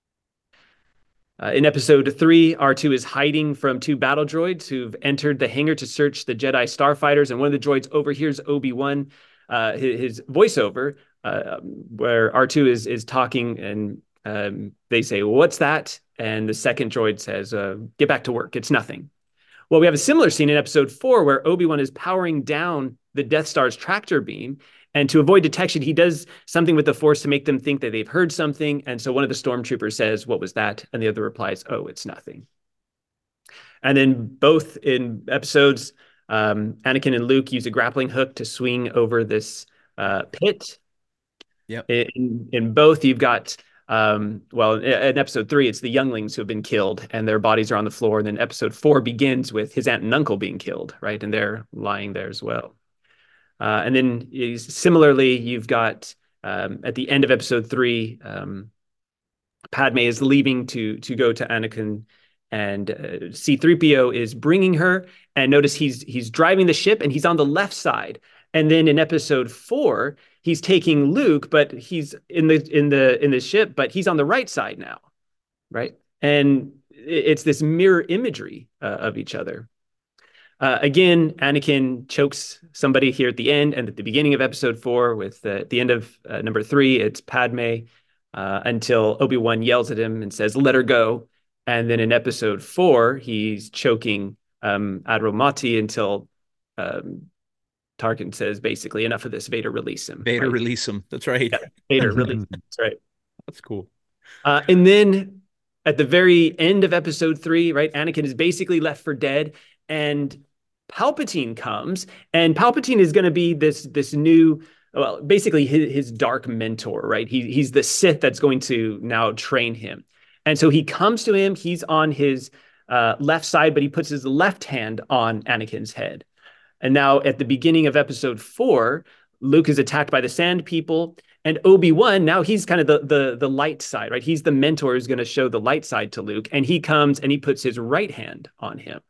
In episode 3, R2 is hiding from 2 battle droids who've entered the hangar to search the Jedi starfighters, and one of the droids overhears Obi-Wan, his voiceover, where R2 is talking, and they say, well, what's that? And the second droid says, get back to work. It's nothing. Well, we have a similar scene in episode 4 where Obi-Wan is powering down the Death Star's tractor beam. And to avoid detection, he does something with the Force to make them think that they've heard something. And so one of the stormtroopers says, what was that? And the other replies, oh, it's nothing. And then both in episodes, Anakin and Luke use a grappling hook to swing over this pit. Yep. In both, you've got, in episode 3, it's the younglings who have been killed and their bodies are on the floor. And then episode 4 begins with his aunt and uncle being killed, right? And they're lying there as well. And then similarly, you've got at the end of episode 3, Padme is leaving to go to Anakin, and C-3PO is bringing her. And notice he's driving the ship, and he's on the left side. And then in episode 4, he's taking Luke, but he's in the ship, but he's on the right side now, right? And it's this mirror imagery of each other. Again, Anakin chokes somebody here at the end, and at the beginning of episode 4, with at the end of number 3, it's Padme, until Obi-Wan yells at him and says, let her go. And then in episode 4, he's choking Admiral Motti until Tarkin says, basically, enough of this, Vader, release him. Vader, right? Release him. That's right. Yeah, Vader, release him. That's right. That's cool. And then at the very end of episode 3, right, Anakin is basically left for dead, and Palpatine comes, and Palpatine is going to be this new, well, basically his dark mentor, right? He's the Sith that's going to now train him. And so he comes to him, he's on his left side, but he puts his left hand on Anakin's head. And now at the beginning of episode 4, Luke is attacked by the Sand People, and Obi-Wan, now he's kind of the light side, right? He's the mentor who's going to show the light side to Luke, and he comes and he puts his right hand on him.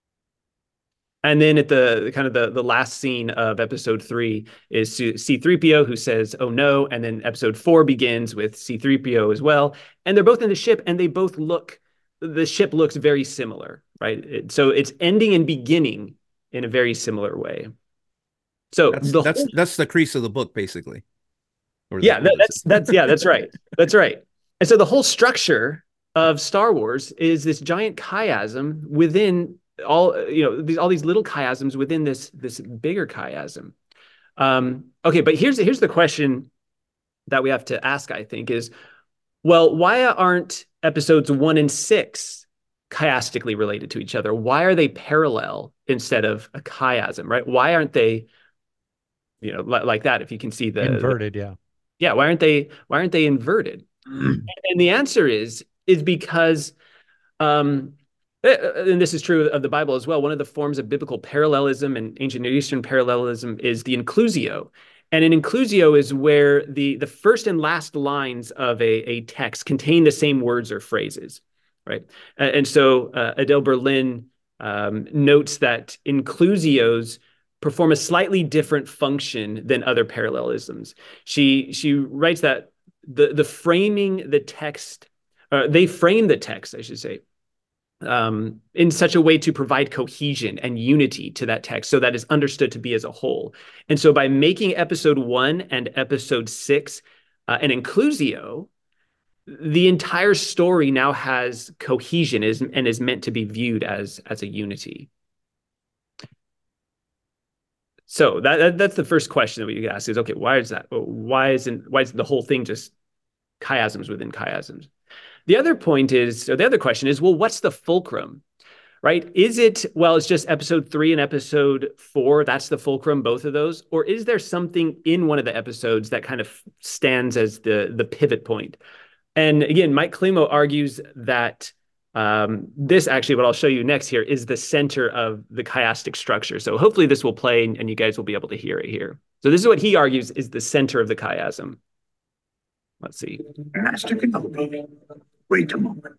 And then at the last scene of episode 3 is C-3PO, who says, oh no. And then episode 4 begins with C-3PO as well. And they're both in the ship, and the ship looks very similar, right? So it's ending and beginning in a very similar way. So that's the crease of the book, basically. Yeah, that's right. That's right. And so the whole structure of Star Wars is this giant chiasm within all these little chiasms within this bigger chiasm. Okay, but here's the question that we have to ask, I think, is, well, why aren't episodes 1 and 6 chiastically related to each other? Why are they parallel instead of a chiasm, right? Why aren't they, like that? If you can see the inverted, yeah. Why aren't they inverted? And the answer is because, and this is true of the Bible as well, one of the forms of biblical parallelism and ancient Near Eastern parallelism is the inclusio. And an inclusio is where the first and last lines of a text contain the same words or phrases, right? And so Adele Berlin notes that inclusios perform a slightly different function than other parallelisms. She writes that the framing the text, they frame the text, I should say, in such a way to provide cohesion and unity to that text so that it's understood to be as a whole. And so by making episode 1 and episode 6 an inclusio, the entire story now has cohesion and is meant to be viewed as a unity. So that's the first question that we could ask is, okay, why is that? Why is the whole thing just chiasms within chiasms? The other point is, or the other question is, well, what's the fulcrum? Right? Is it, well, it's just episode 3 and episode 4, that's the fulcrum, both of those? Or is there something in one of the episodes that kind of stands as the pivot point? And again, Mike Climo argues that this actually, what I'll show you next here, is the center of the chiastic structure. So hopefully this will play and you guys will be able to hear it here. So this is what he argues is the center of the chiasm. Let's see. Master Kenobi, wait a moment.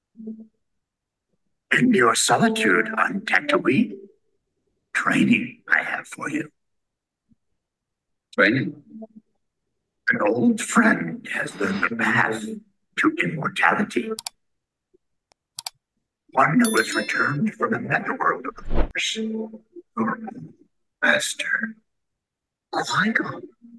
In your solitude on Tatooine, training I have for you. Training? An old friend has learned the path to immortality. One who has returned from the netherworld of the Force. Your master, Qui-Gon.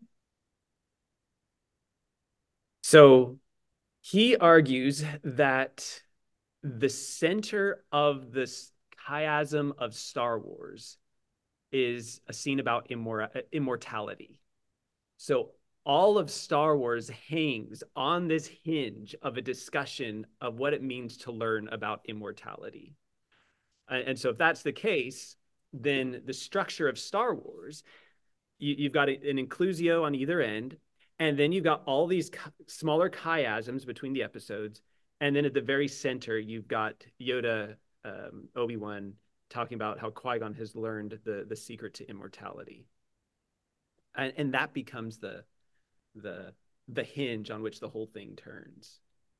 So he argues that the center of this chiasm of Star Wars is a scene about immortality. So all of Star Wars hangs on this hinge of a discussion of what it means to learn about immortality. And so if that's the case, then the structure of Star Wars, you've got an inclusio on either end, and then you've got all these smaller chiasms between the episodes. And then at the very center, you've got Yoda, Obi-Wan, talking about how Qui-Gon has learned the secret to immortality. And that becomes the hinge on which the whole thing turns.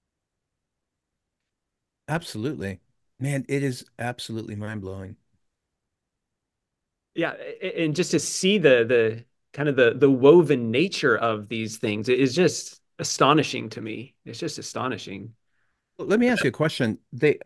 Absolutely. Man, it is absolutely mind-blowing. Yeah, and just to see the kind of the woven nature of these things is just astonishing to me. It's just astonishing. Let me ask you a question. They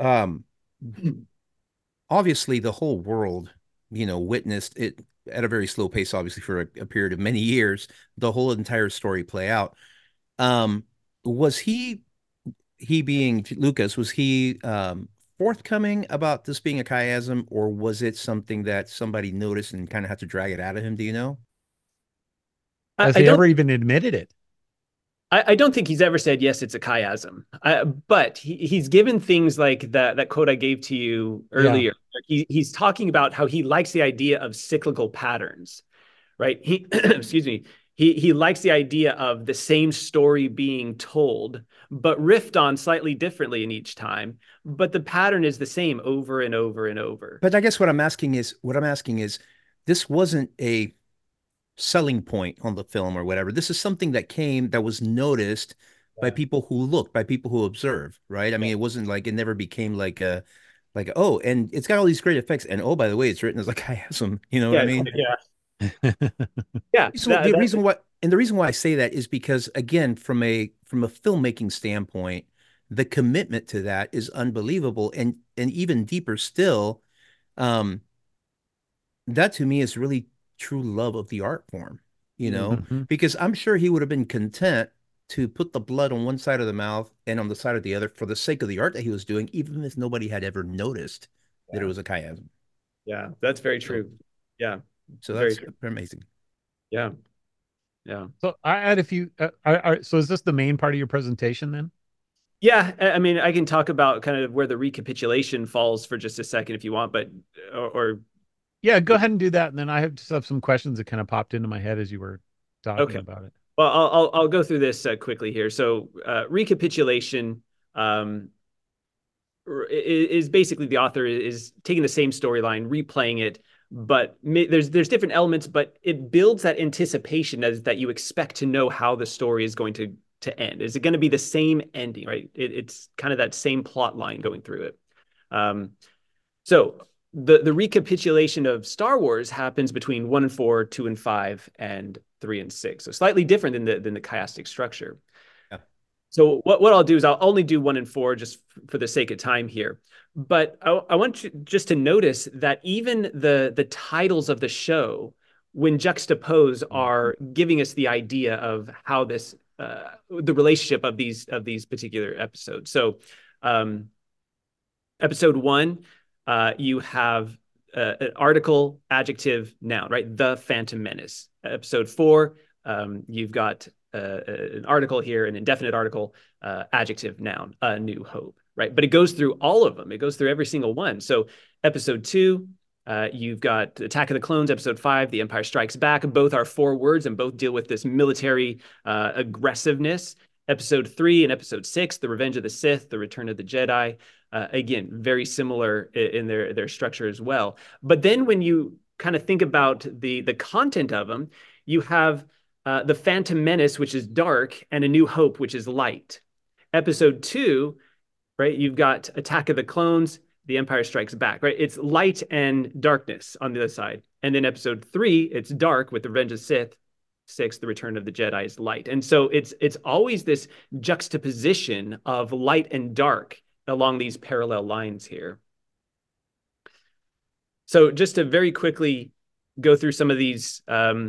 obviously the whole world, witnessed it at a very slow pace, obviously for a period of many years, the whole entire story play out. Was he being Lucas, was he forthcoming about this being a chiasm, or was it something that somebody noticed and kind of had to drag it out of him? Do you know? Has he ever even admitted it? I don't think he's ever said, yes, it's a chiasm. But he's given things like that quote I gave to you earlier. Yeah. He's talking about how he likes the idea of cyclical patterns, right? Excuse me. He likes the idea of the same story being told, but riffed on slightly differently in each time. But the pattern is the same over and over and over. But I guess what I'm asking is, this wasn't a selling point on the film or whatever. This is something that was noticed by people who look, by people who observe, right? I mean, it wasn't like, it never became like oh, and it's got all these great effects, and oh, by the way, it's written as like chiasm, you know what I mean? Yeah. Yeah. So the reason why I say that is because, again, from a filmmaking standpoint, the commitment to that is unbelievable, and even deeper still, that to me is really true love of the art form, because I'm sure he would have been content to put the blood on one side of the mouth and on the side of the other for the sake of the art that he was doing, even if nobody had ever noticed that it was a chiasm. Yeah, that's very true. Yeah. So that's amazing. Yeah. Yeah. So I had a few, so is this the main part of your presentation then? Yeah. I mean, I can talk about kind of where the recapitulation falls for just a second if you want, but, or yeah, go ahead and do that. And then I just have some questions that kind of popped into my head as you were talking about it. Well, I'll go through this quickly here. So recapitulation is basically the author is taking the same storyline, replaying it, but there's different elements, but it builds that anticipation as that you expect to know how the story is going to end. Is it going to be the same ending, right? It's kind of that same plot line going through it. So the recapitulation of Star Wars happens between 1 and 4, 2 and 5, and 3 and 6. So slightly different than the chiastic structure. Yeah. So what I'll do is I'll only do 1 and 4 just for the sake of time here. But I want you just to notice that even the titles of the show, when juxtaposed, are giving us the idea of how this the relationship of these particular episodes. So episode 1. You have an article, adjective, noun, right? The Phantom Menace. Episode 4, you've got an article here, an indefinite article, adjective, noun, A New Hope, right? But it goes through all of them. It goes through every single one. So episode 2, you've got Attack of the Clones, episode 5, The Empire Strikes Back. Both are 4 words and both deal with this military aggressiveness. Episode 3 and episode 6, The Revenge of the Sith, The Return of the Jedi. Again, very similar in their structure as well. But then when you kind of think about the content of them, you have The Phantom Menace, which is dark, and A New Hope, which is light. Episode 2, right, you've got Attack of the Clones, The Empire Strikes Back, right? It's light and darkness on the other side. And then episode 3, it's dark with The Revenge of the Sith. 6, The Return of the Jedi is light. And so it's always this juxtaposition of light and dark along these parallel lines here. So just to very quickly go through some of these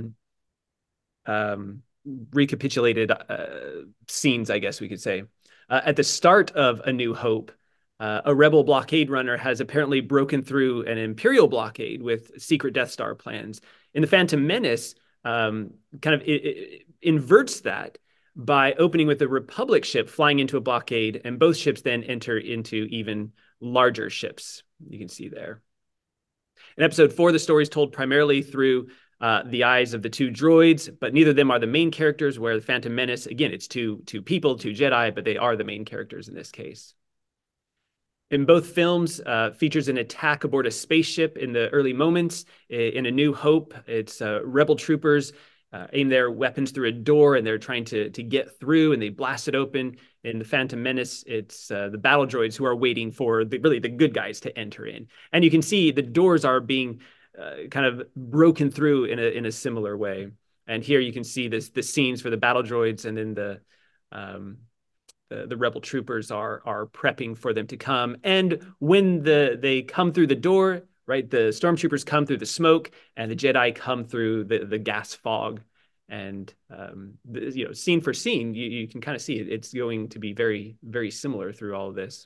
recapitulated scenes, I guess we could say. At the start of A New Hope, a rebel blockade runner has apparently broken through an Imperial blockade with secret Death Star plans. In The Phantom Menace, it inverts that by opening with a Republic ship flying into a blockade, and both ships then enter into even larger ships. You can see there. In episode 4, the story is told primarily through the eyes of the 2 droids, but neither of them are the main characters, where the Phantom Menace, again, it's two people, 2 Jedi, but they are the main characters in this case. In both films, features an attack aboard a spaceship in the early moments. In A New Hope, it's rebel troopers aim their weapons through a door, and they're trying to get through, and they blast it open. In The Phantom Menace, it's the battle droids who are waiting for the good guys to enter in. And you can see the doors are being kind of broken through in a similar way. And here you can see the scenes for the battle droids, and then the rebel troopers are prepping for them to come. And when they come through the door, right, the stormtroopers come through the smoke, and the Jedi come through the gas fog. And scene for scene, you can kind of see it's going to be very, very similar through all of this.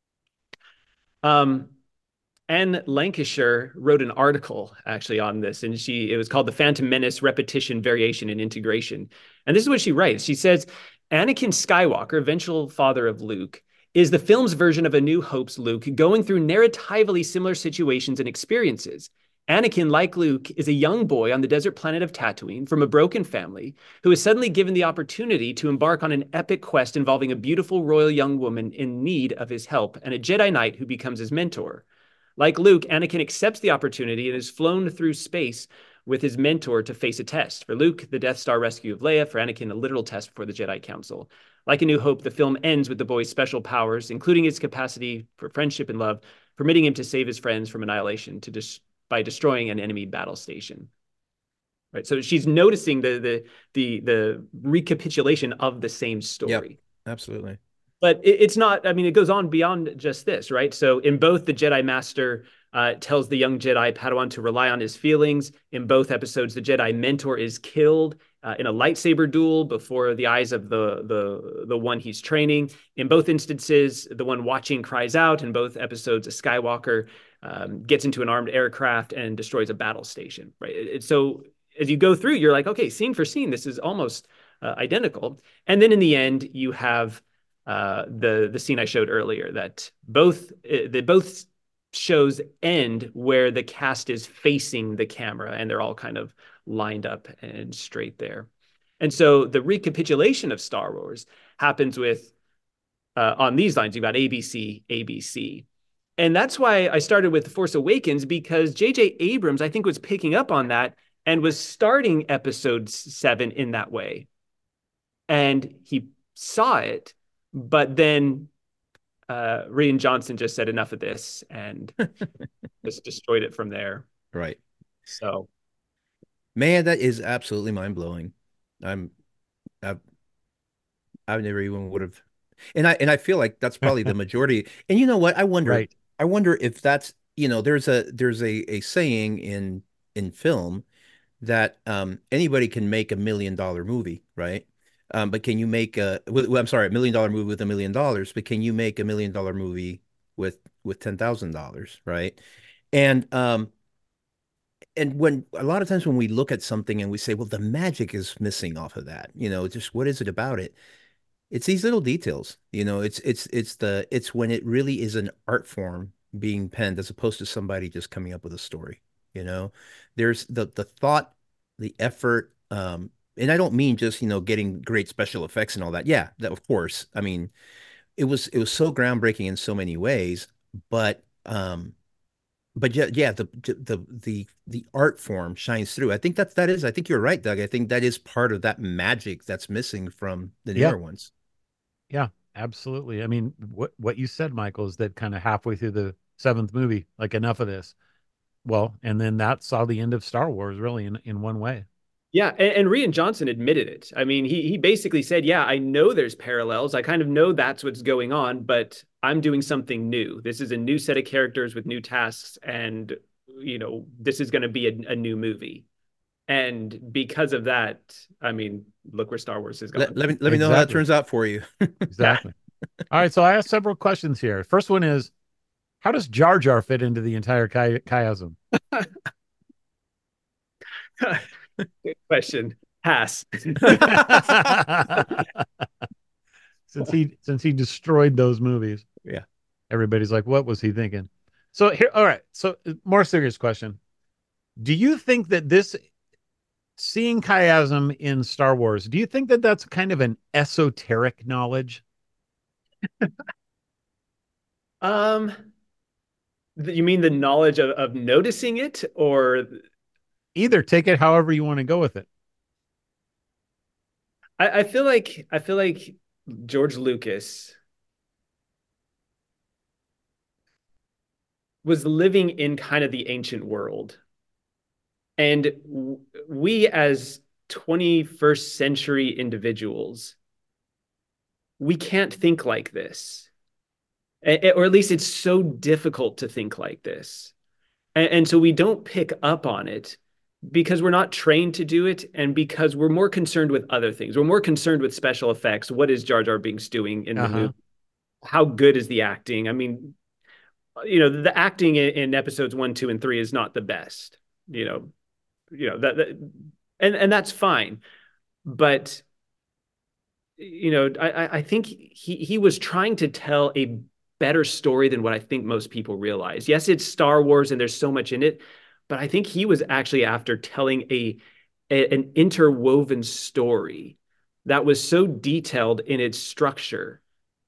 Anne Lancashire wrote an article actually on this, and it was called "The Phantom Menace: Repetition, Variation, and Integration." And this is what she writes. She says, Anakin Skywalker, eventual father of Luke, is the film's version of A New Hope's Luke, going through narratively similar situations and experiences. Anakin, like Luke, is a young boy on the desert planet of Tatooine from a broken family who is suddenly given the opportunity to embark on an epic quest involving a beautiful royal young woman in need of his help and a Jedi Knight who becomes his mentor. Like Luke, Anakin accepts the opportunity and is flown through space with his mentor to face a test. For Luke, the Death Star rescue of Leia. For Anakin, a literal test before the Jedi Council. Like A New Hope, the film ends with the boy's special powers, including his capacity for friendship and love, permitting him to save his friends from annihilation by destroying an enemy battle station. Right. So she's noticing the recapitulation of the same story. Yep, absolutely. But it's not, I mean, it goes on beyond just this, right? So in both, the Jedi Master tells the young Jedi Padawan to rely on his feelings. In both episodes, the Jedi mentor is killed in a lightsaber duel before the eyes of the one he's training. In both instances, the one watching cries out. In both episodes, a Skywalker gets into an armed aircraft and destroys a battle station, right? So as you go through, you're like, okay, scene for scene, this is almost identical. And then in the end, you have the scene I showed earlier, that both shows end where the cast is facing the camera and they're all kind of lined up and straight there. And so the recapitulation of Star Wars happens with on these lines. You've got ABC, ABC. And that's why I started with The Force Awakens, because J.J. Abrams, I think, was picking up on that and was starting episode 7 in that way. And he saw it, but then Rian Johnson just said enough of this and just destroyed it from there. Right. So, man, that is absolutely mind-blowing. I've never even would have, and I feel like that's probably the majority. And you know what? I wonder, Right. I wonder if that's, there's a saying in film that anybody can make $1 million movie, right? But can you make I'm sorry, $1 million movie with $1 million, but can you make $1 million movie with $10,000, right? And and when a lot of times when we look at something and we say, well, the magic is missing off of that, just what is it about it? It's these little details, it's when it really is an art form being penned as opposed to somebody just coming up with a story, you know. There's the thought, the effort, and I don't mean just, getting great special effects and all that. Yeah, that of course. I mean, it was so groundbreaking in so many ways, but yeah, yeah, the art form shines through. I think I think you're right, Doug. I think that is part of that magic that's missing from the Yeah, newer ones. yeah, absolutely. I mean, what you said, Michael, is that kind of halfway through the seventh movie, like enough of this. Well, and then that saw the end of Star Wars, really, in one way. Yeah, and Rian Johnson admitted it. I mean, he basically said, "Yeah, I know there's parallels. I kind of know that's what's going on, but I'm doing something new. This is a new set of characters with new tasks, and this is going to be a new movie." And because of that, I mean, look where Star Wars has Let, gone. let me let me know how it Exactly. turns out for you. Yeah. Exactly. All right, so I asked several questions here. First one is, how does Jar Jar fit into the entire chiasm? Good question. Pass. Since he destroyed those movies, Yeah. everybody's like, what was he thinking? So here, all right. So more serious question. Do you think that this seeing chiasm in Star Wars, do you think that that's kind of an esoteric knowledge? Um, you mean the knowledge of noticing it, or Either take it however you want to go with it. I feel like George Lucas was living in kind of the ancient world. And we as 21st century individuals, we can't think like this. Or at least it's so difficult to think like this. And so we don't pick up on it because we're not trained to do it and because we're more concerned with other things. We're more concerned with special effects. What is Jar Jar Binks doing in the Uh-huh. movie? How good is the acting? I mean, the acting in episodes 1, 2, and 3 is not the best. That and that's fine. But I think he was trying to tell a better story than what I think most people realize. Yes, it's Star Wars and there's so much in it, but I think he was actually after telling an interwoven story that was so detailed in its structure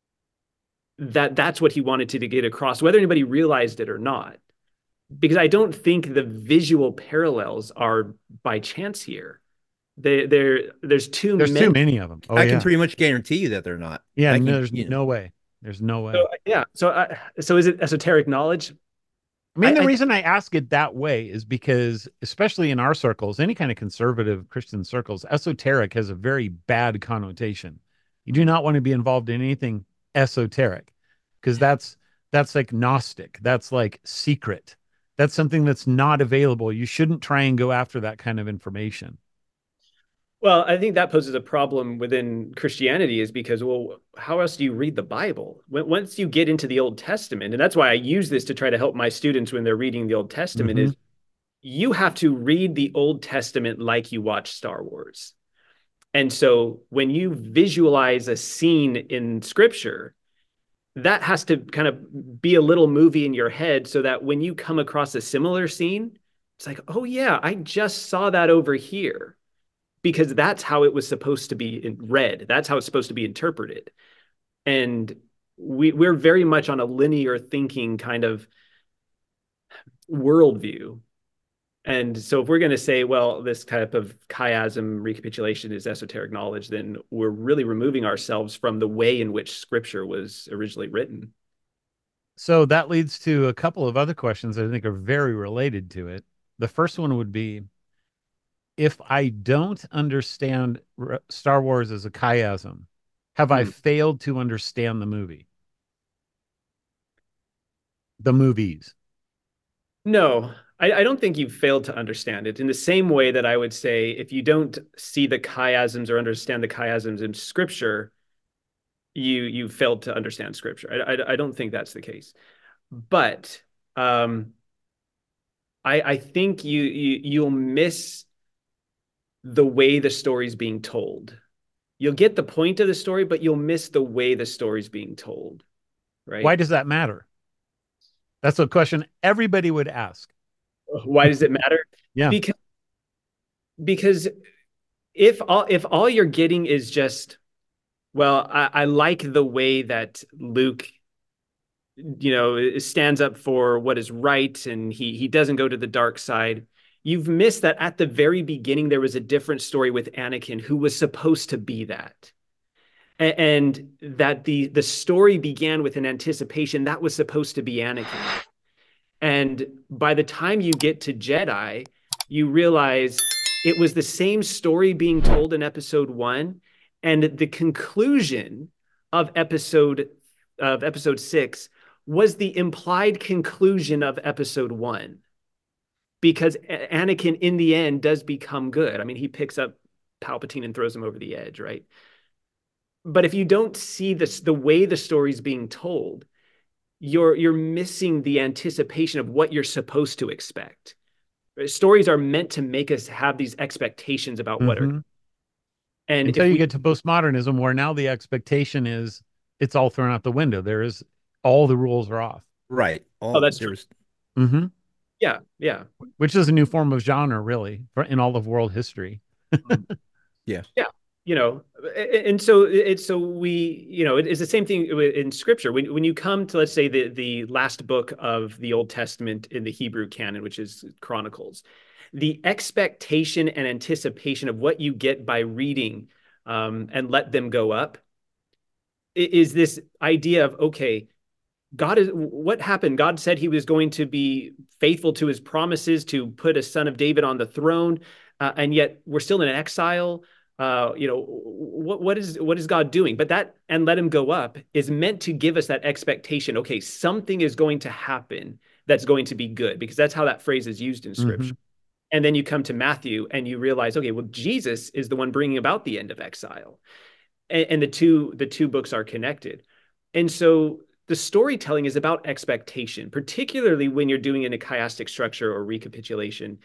that that's what he wanted to get across, whether anybody realized it or not. Because I don't think the visual parallels are by chance here. There's too There's too many. many of them. Oh I can yeah. pretty much guarantee you that they're not. Yeah, I no, can, there's no way. There's no way. So yeah. So is it esoteric knowledge? I mean, the I reason I ask it that way is because, especially in our circles, any kind of conservative Christian circles, esoteric has a very bad connotation. You do not want to be involved in anything esoteric because that's like Gnostic. That's like secret. That's something that's not available. You shouldn't try and go after that kind of information. Well, I think that poses a problem within Christianity is because, well, how else do you read the Bible? Once you get into the Old Testament, and that's why I use this to try to help my students when they're reading the Old Testament, Hmm. is you have to read the Old Testament like you watch Star Wars. And so when you visualize a scene in scripture, that has to kind of be a little movie in your head so that when you come across a similar scene, it's like, oh, yeah, I just saw that over here because that's how it was supposed to be read. That's how it's supposed to be interpreted. And we're very much on a linear thinking kind of worldview. And so if we're going to say, well, this type of chiasm recapitulation is esoteric knowledge, then we're really removing ourselves from the way in which scripture was originally written. So that leads to a couple of other questions that I think are very related to it. The first one would be, if I don't understand Star Wars as a chiasm, have I Hmm. failed to understand the movies? No, I don't think you've failed to understand it in the same way that I would say if you don't see the chiasms or understand the chiasms in scripture, you failed to understand scripture. I don't think that's the case. But I think you'll miss the way the story's being told. You'll get the point of the story, but you'll miss the way the story's being told, Why right? does that matter? That's a question everybody would ask. Why does it matter? Yeah. Because because if all you're getting is just, well, I like the way that Luke, stands up for what is right, and he doesn't go to the dark side. You've missed that at the very beginning there was a different story with Anakin who was supposed to be that. And that the story began with an anticipation that was supposed to be Anakin. And by the time you get to Jedi, you realize it was the same story being told in episode one, and the conclusion of episode six was the implied conclusion of episode one, because Anakin in the end does become good. I mean, he picks up Palpatine and throws him over the edge, right? But if you don't see this, the way the story's being told, you're missing the anticipation of what you're supposed to expect. Stories are meant to make us have these expectations about what are. And until you get to postmodernism, where now the expectation is it's all thrown out the window. There is all the rules are off. Right. Oh, that's true. Yeah, yeah. Which is a new form of genre, really, in all of world history. Yeah. Yeah. And so it's the same thing in scripture. When you come to, let's say, the last book of the Old Testament in the Hebrew canon, which is Chronicles, the expectation and anticipation of what you get by reading and let them go up is this idea of, okay, what happened? God said he was going to be faithful to his promises to put a son of David on the throne, and yet we're still in exile. What is God doing? But that, and let him go up, is meant to give us that expectation. Okay, something is going to happen that's going to be good, because that's how that phrase is used in scripture. And then you come to Matthew and you realize, okay, well, Jesus is the one bringing about the end of exile, and the two books are connected. And so the storytelling is about expectation, particularly when you're doing in a chiastic structure or recapitulation.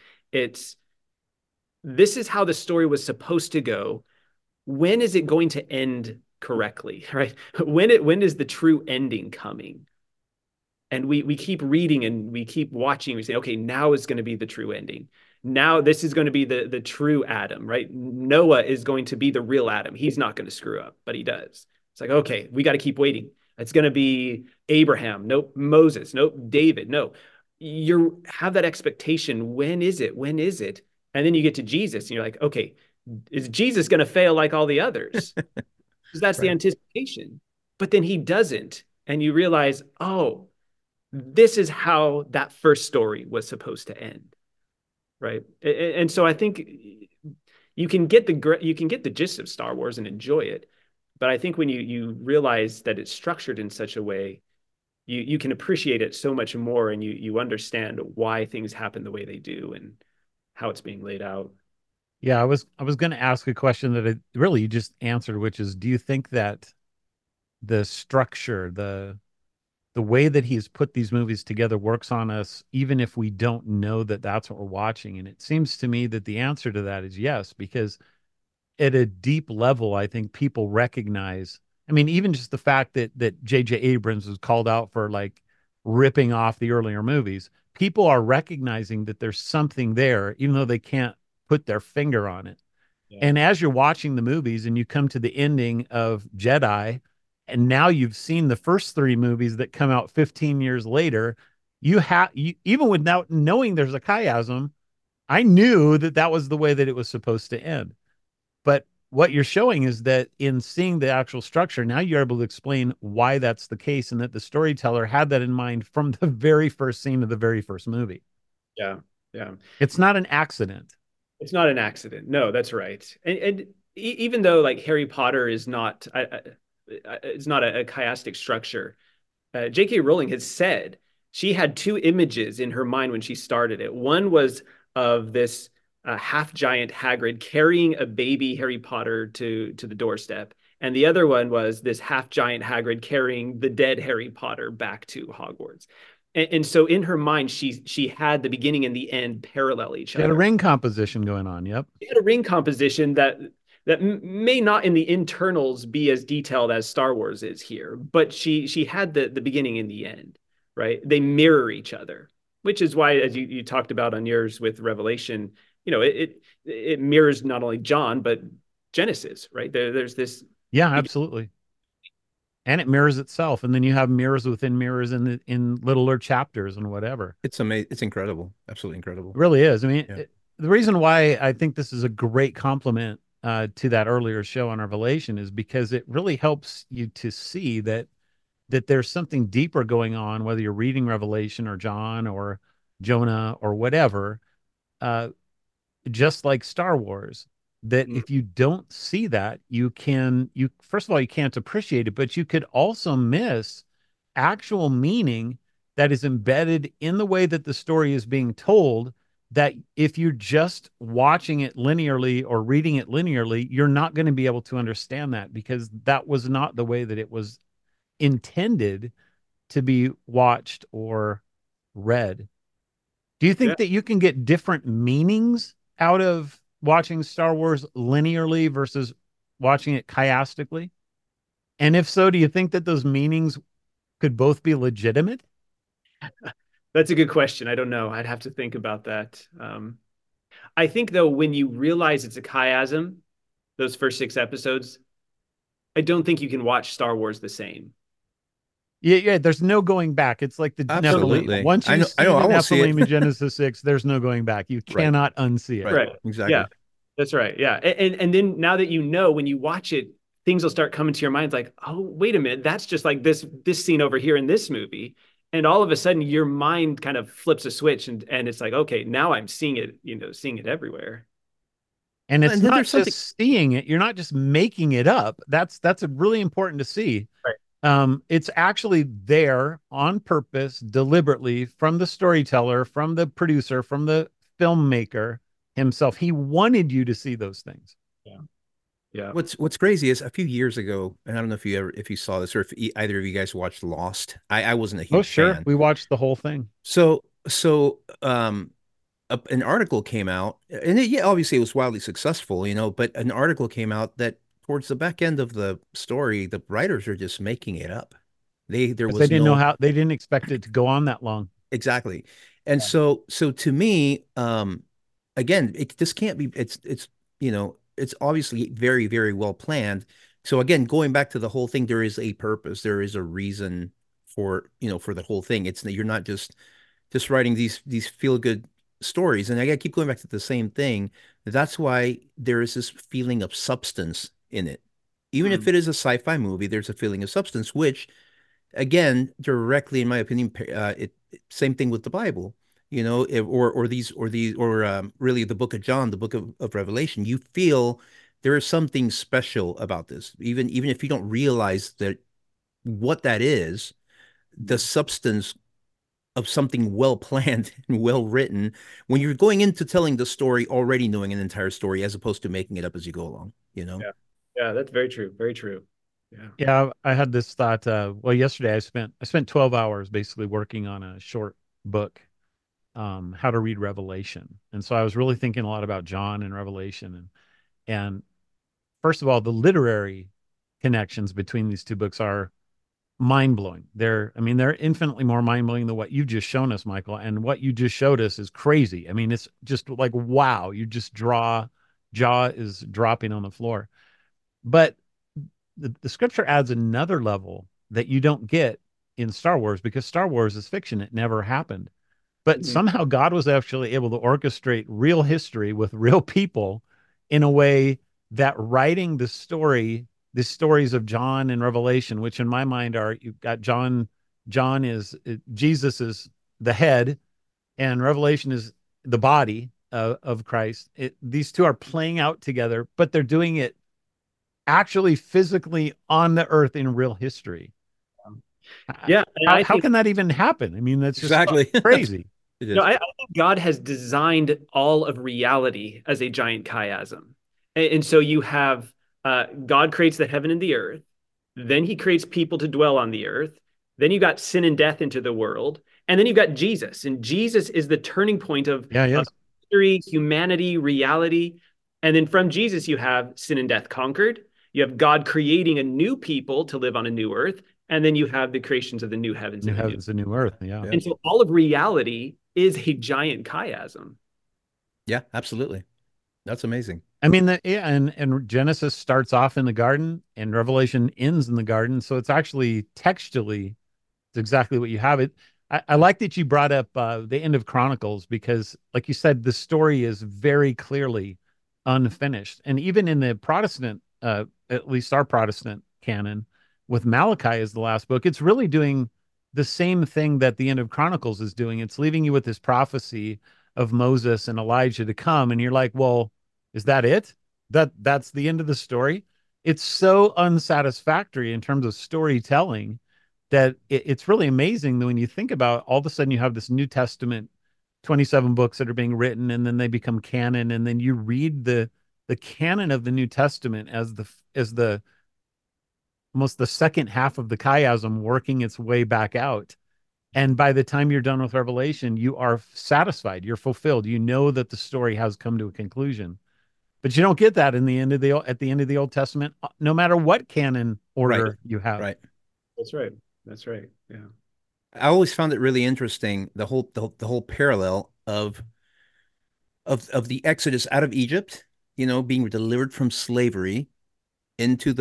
This is how the story was supposed to go. When is it going to end correctly, right? When is the true ending coming? And we keep reading and we keep watching. We say, okay, now is going to be the true ending. Now this is going to be the true Adam, right? Noah is going to be the real Adam. He's not going to screw up, but he does. It's like, okay, we got to keep waiting. It's going to be Abraham. Nope. Moses. Nope. David. No. You have that expectation. When is it? When is it? And then you get to Jesus and you're like, okay, is Jesus going to fail like all the others? Because that's the anticipation. But then he doesn't. And you realize, oh, this is how that first story was supposed to end. Right. And so I think you can get the gist of Star Wars and enjoy it. But I think when you realize that it's structured in such a way, you can appreciate it so much more, and you understand why things happen the way they do and how it's being laid out. Yeah, I was going to ask a question that you just answered, which is, do you think that the structure, the way that he's put these movies together works on us, even if we don't know that that's what we're watching? And it seems to me that the answer to that is yes, because at a deep level, I think people recognize, I mean, even just the fact that J.J. Abrams was called out for like ripping off the earlier movies, people are recognizing that there's something there, even though they can't put their finger on it. Yeah. And as you're watching the movies and you come to the ending of Jedi, and now you've seen the first three movies that come out 15 years later, you even without knowing there's a chiasm, I knew that was the way that it was supposed to end. But what you're showing is that in seeing the actual structure, now you're able to explain why that's the case, and that the storyteller had that in mind from the very first scene of the very first movie. Yeah. Yeah. It's not an accident. It's not an accident. No, that's right. And even though like Harry Potter is not, it's not a chiastic structure, J.K. Rowling has said she had two images in her mind when she started it. One was of this half giant Hagrid carrying a baby Harry Potter to the doorstep, and the other one was this half giant Hagrid carrying the dead Harry Potter back to Hogwarts. And so in her mind, she had the beginning and the end parallel each She had a other. ring composition going on. Yep. She had a ring composition that may not in the internals be as detailed as Star Wars is here, but she had the beginning and the end, right? They mirror each other, which is why, as you talked about on yours with Revelation, it mirrors not only John but Genesis, right? There's this. Yeah, absolutely. And it mirrors itself, and then you have mirrors within mirrors in littler chapters and whatever. It's amazing. It's incredible. Absolutely incredible. It really is. I mean, Yeah. the reason why I think this is a great compliment to that earlier show on Revelation is because it really helps you to see that there's something deeper going on, whether you're reading Revelation or John or Jonah or whatever, just like Star Wars. That if you don't see that, you first of all, you can't appreciate it, but you could also miss actual meaning that is embedded in the way that the story is being told, that if you're just watching it linearly or reading it linearly, you're not going to be able to understand that, because that was not the way that it was intended to be watched or read. Do you think that you can get different meanings out of watching Star Wars linearly versus watching it chiastically? And if so, do you think that those meanings could both be legitimate? That's a good question. I don't know. I'd have to think about that. I think, though, when you realize it's a chiasm, those first 6 episodes, I don't think you can watch Star Wars the same. Yeah, there's no going back. It's like the Absolutely. Nephilim. Once you see the Nephilim in Genesis 6, there's no going back. You cannot unsee it. Right. Exactly. Yeah, that's right. Yeah. And then now that when you watch it, things will start coming to your mind like, oh, wait a minute, that's just like this scene over here in this movie. And all of a sudden your mind kind of flips a switch and it's like, okay, now I'm seeing it, seeing it everywhere. And it's not just seeing it. You're not just making it up. That's really important to see. Right. It's actually there on purpose, deliberately, from the storyteller, from the producer, from the filmmaker himself. He wanted you to see those things. Yeah. Yeah. What's crazy is a few years ago, and I don't know if you saw this or if either of you guys watched Lost. I wasn't a huge fan. We watched the whole thing. So an article came out, and obviously it was wildly successful, but an article came out that towards the back end of the story, the writers are just making it up. They didn't know how, they didn't expect it to go on that long. Exactly. And so to me, again, this can't be, it's obviously very, very well planned. So again, going back to the whole thing, there is a purpose, there is a reason for the whole thing. You're not just writing these feel good stories. And I gotta keep going back to the same thing. That's why there is this feeling of substance in it. Even if it is a sci-fi movie, there's a feeling of substance, which again, directly, in my opinion, same thing with the Bible, or really the book of John, the book of Revelation. You feel there is something special about this, even if you don't realize that what that is, the substance of something well planned and well written, when you're going into telling the story already knowing an entire story as opposed to making it up as you go along, Yeah, that's very true. Very true. Yeah, I had this thought. Yesterday I spent 12 hours basically working on a short book, how to read Revelation, and so I was really thinking a lot about John and Revelation, and first of all, the literary connections between these two books are mind-blowing. They're infinitely more mind-blowing than what you've just shown us, Michael, and what you just showed us is crazy. I mean, it's just like, wow, you just jaw is dropping on the floor. But the scripture adds another level that you don't get in Star Wars, because Star Wars is fiction. It never happened. But somehow God was actually able to orchestrate real history with real people in a way that writing the stories of John and Revelation, which in my mind are, you've got John is, Jesus is the head, and Revelation is the body of Christ. These two are playing out together, but they're doing it actually physically on the earth in real history. Yeah. How can that even happen? I mean, that's just exactly crazy. I think God has designed all of reality as a giant chiasm. And so you have God creates the heaven and the earth. Then he creates people to dwell on the earth. Then you got sin and death into the world. And then you've got Jesus, and Jesus is the turning point of history, humanity, reality. And then from Jesus, you have sin and death conquered. You have God creating a new people to live on a new earth. And then you have the creations of the new heavens. New heavens and new earth. Yeah. And so all of reality is a giant chiasm. Yeah, absolutely. That's amazing. I mean, and Genesis starts off in the garden and Revelation ends in the garden. So it's actually textually, it's exactly what you have. It. I like that you brought up the end of Chronicles, because like you said, the story is very clearly unfinished. And even in the Protestant, at least our Protestant canon, with Malachi as the last book, it's really doing the same thing that the end of Chronicles is doing. It's leaving you with this prophecy of Moses and Elijah to come. And you're like, well, is that it? That's the end of the story? It's so unsatisfactory in terms of storytelling that it's really amazing that when you think about, all of a sudden you have this New Testament, 27 books that are being written, and then they become canon, and then you read the canon of the New Testament as the almost the second half of the chiasm working its way back out. And by the time you're done with Revelation, you are satisfied, you're fulfilled. You know that the story has come to a conclusion. But you don't get that at the end of the Old Testament, no matter what canon order you have. Right. That's right. That's right. Yeah. I always found it really interesting, the whole parallel of the Exodus out of Egypt, being delivered from slavery into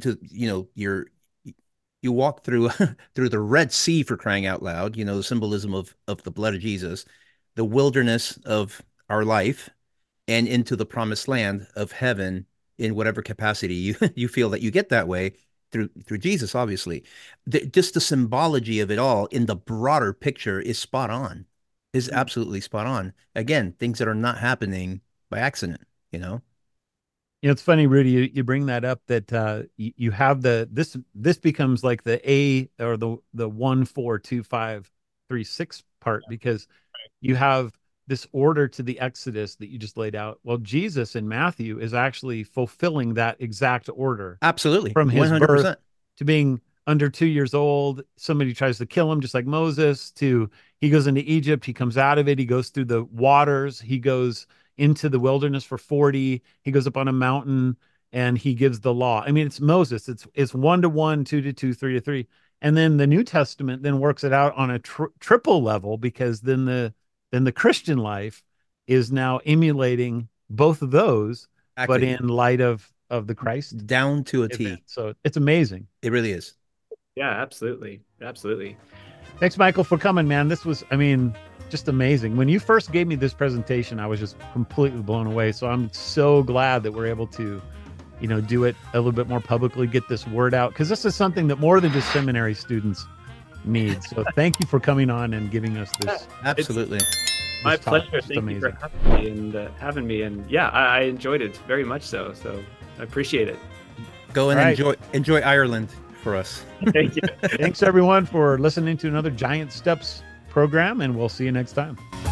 you walk through through the Red Sea, for crying out loud, the symbolism of the blood of Jesus, the wilderness of our life, and into the promised land of heaven in whatever capacity you feel that you get that way through Jesus, obviously. Just the symbology of it all in the broader picture is spot on, is absolutely spot on. Again, things that are not happening by accident, It's funny, Rudy, you bring that up, that you have this becomes like the A, or the 1, 4, 2, 5, 3, 6 part, because you have this order to the Exodus that you just laid out. Well, Jesus in Matthew is actually fulfilling that exact order. Absolutely. From his 100%. birth to being under 2 years old, somebody tries to kill him, just like Moses, to he goes into Egypt, he comes out of it, he goes through the waters, he goes into the wilderness for 40, he goes up on a mountain and he gives the law. I mean, it's Moses. It's 1 to 1, 2 to 2, 3 to 3. And then the New Testament then works it out on a triple level, because then the Christian life is now emulating both of those, but in light of the Christ down to a T. So it's amazing. It really is. Yeah, absolutely. Absolutely. Thanks, Michael, for coming, man. This was, just amazing. When you first gave me this presentation, I was just completely blown away. So I'm so glad that we're able to, do it a little bit more publicly, get this word out, because this is something that more than just seminary students need. So thank you for coming on and giving us this. Absolutely. My pleasure. Thank you for having me. And yeah, I enjoyed it very much so. So I appreciate it. Go and enjoy Ireland for us. Thank you. Thanks everyone for listening to another Giant Steps program, and we'll see you next time.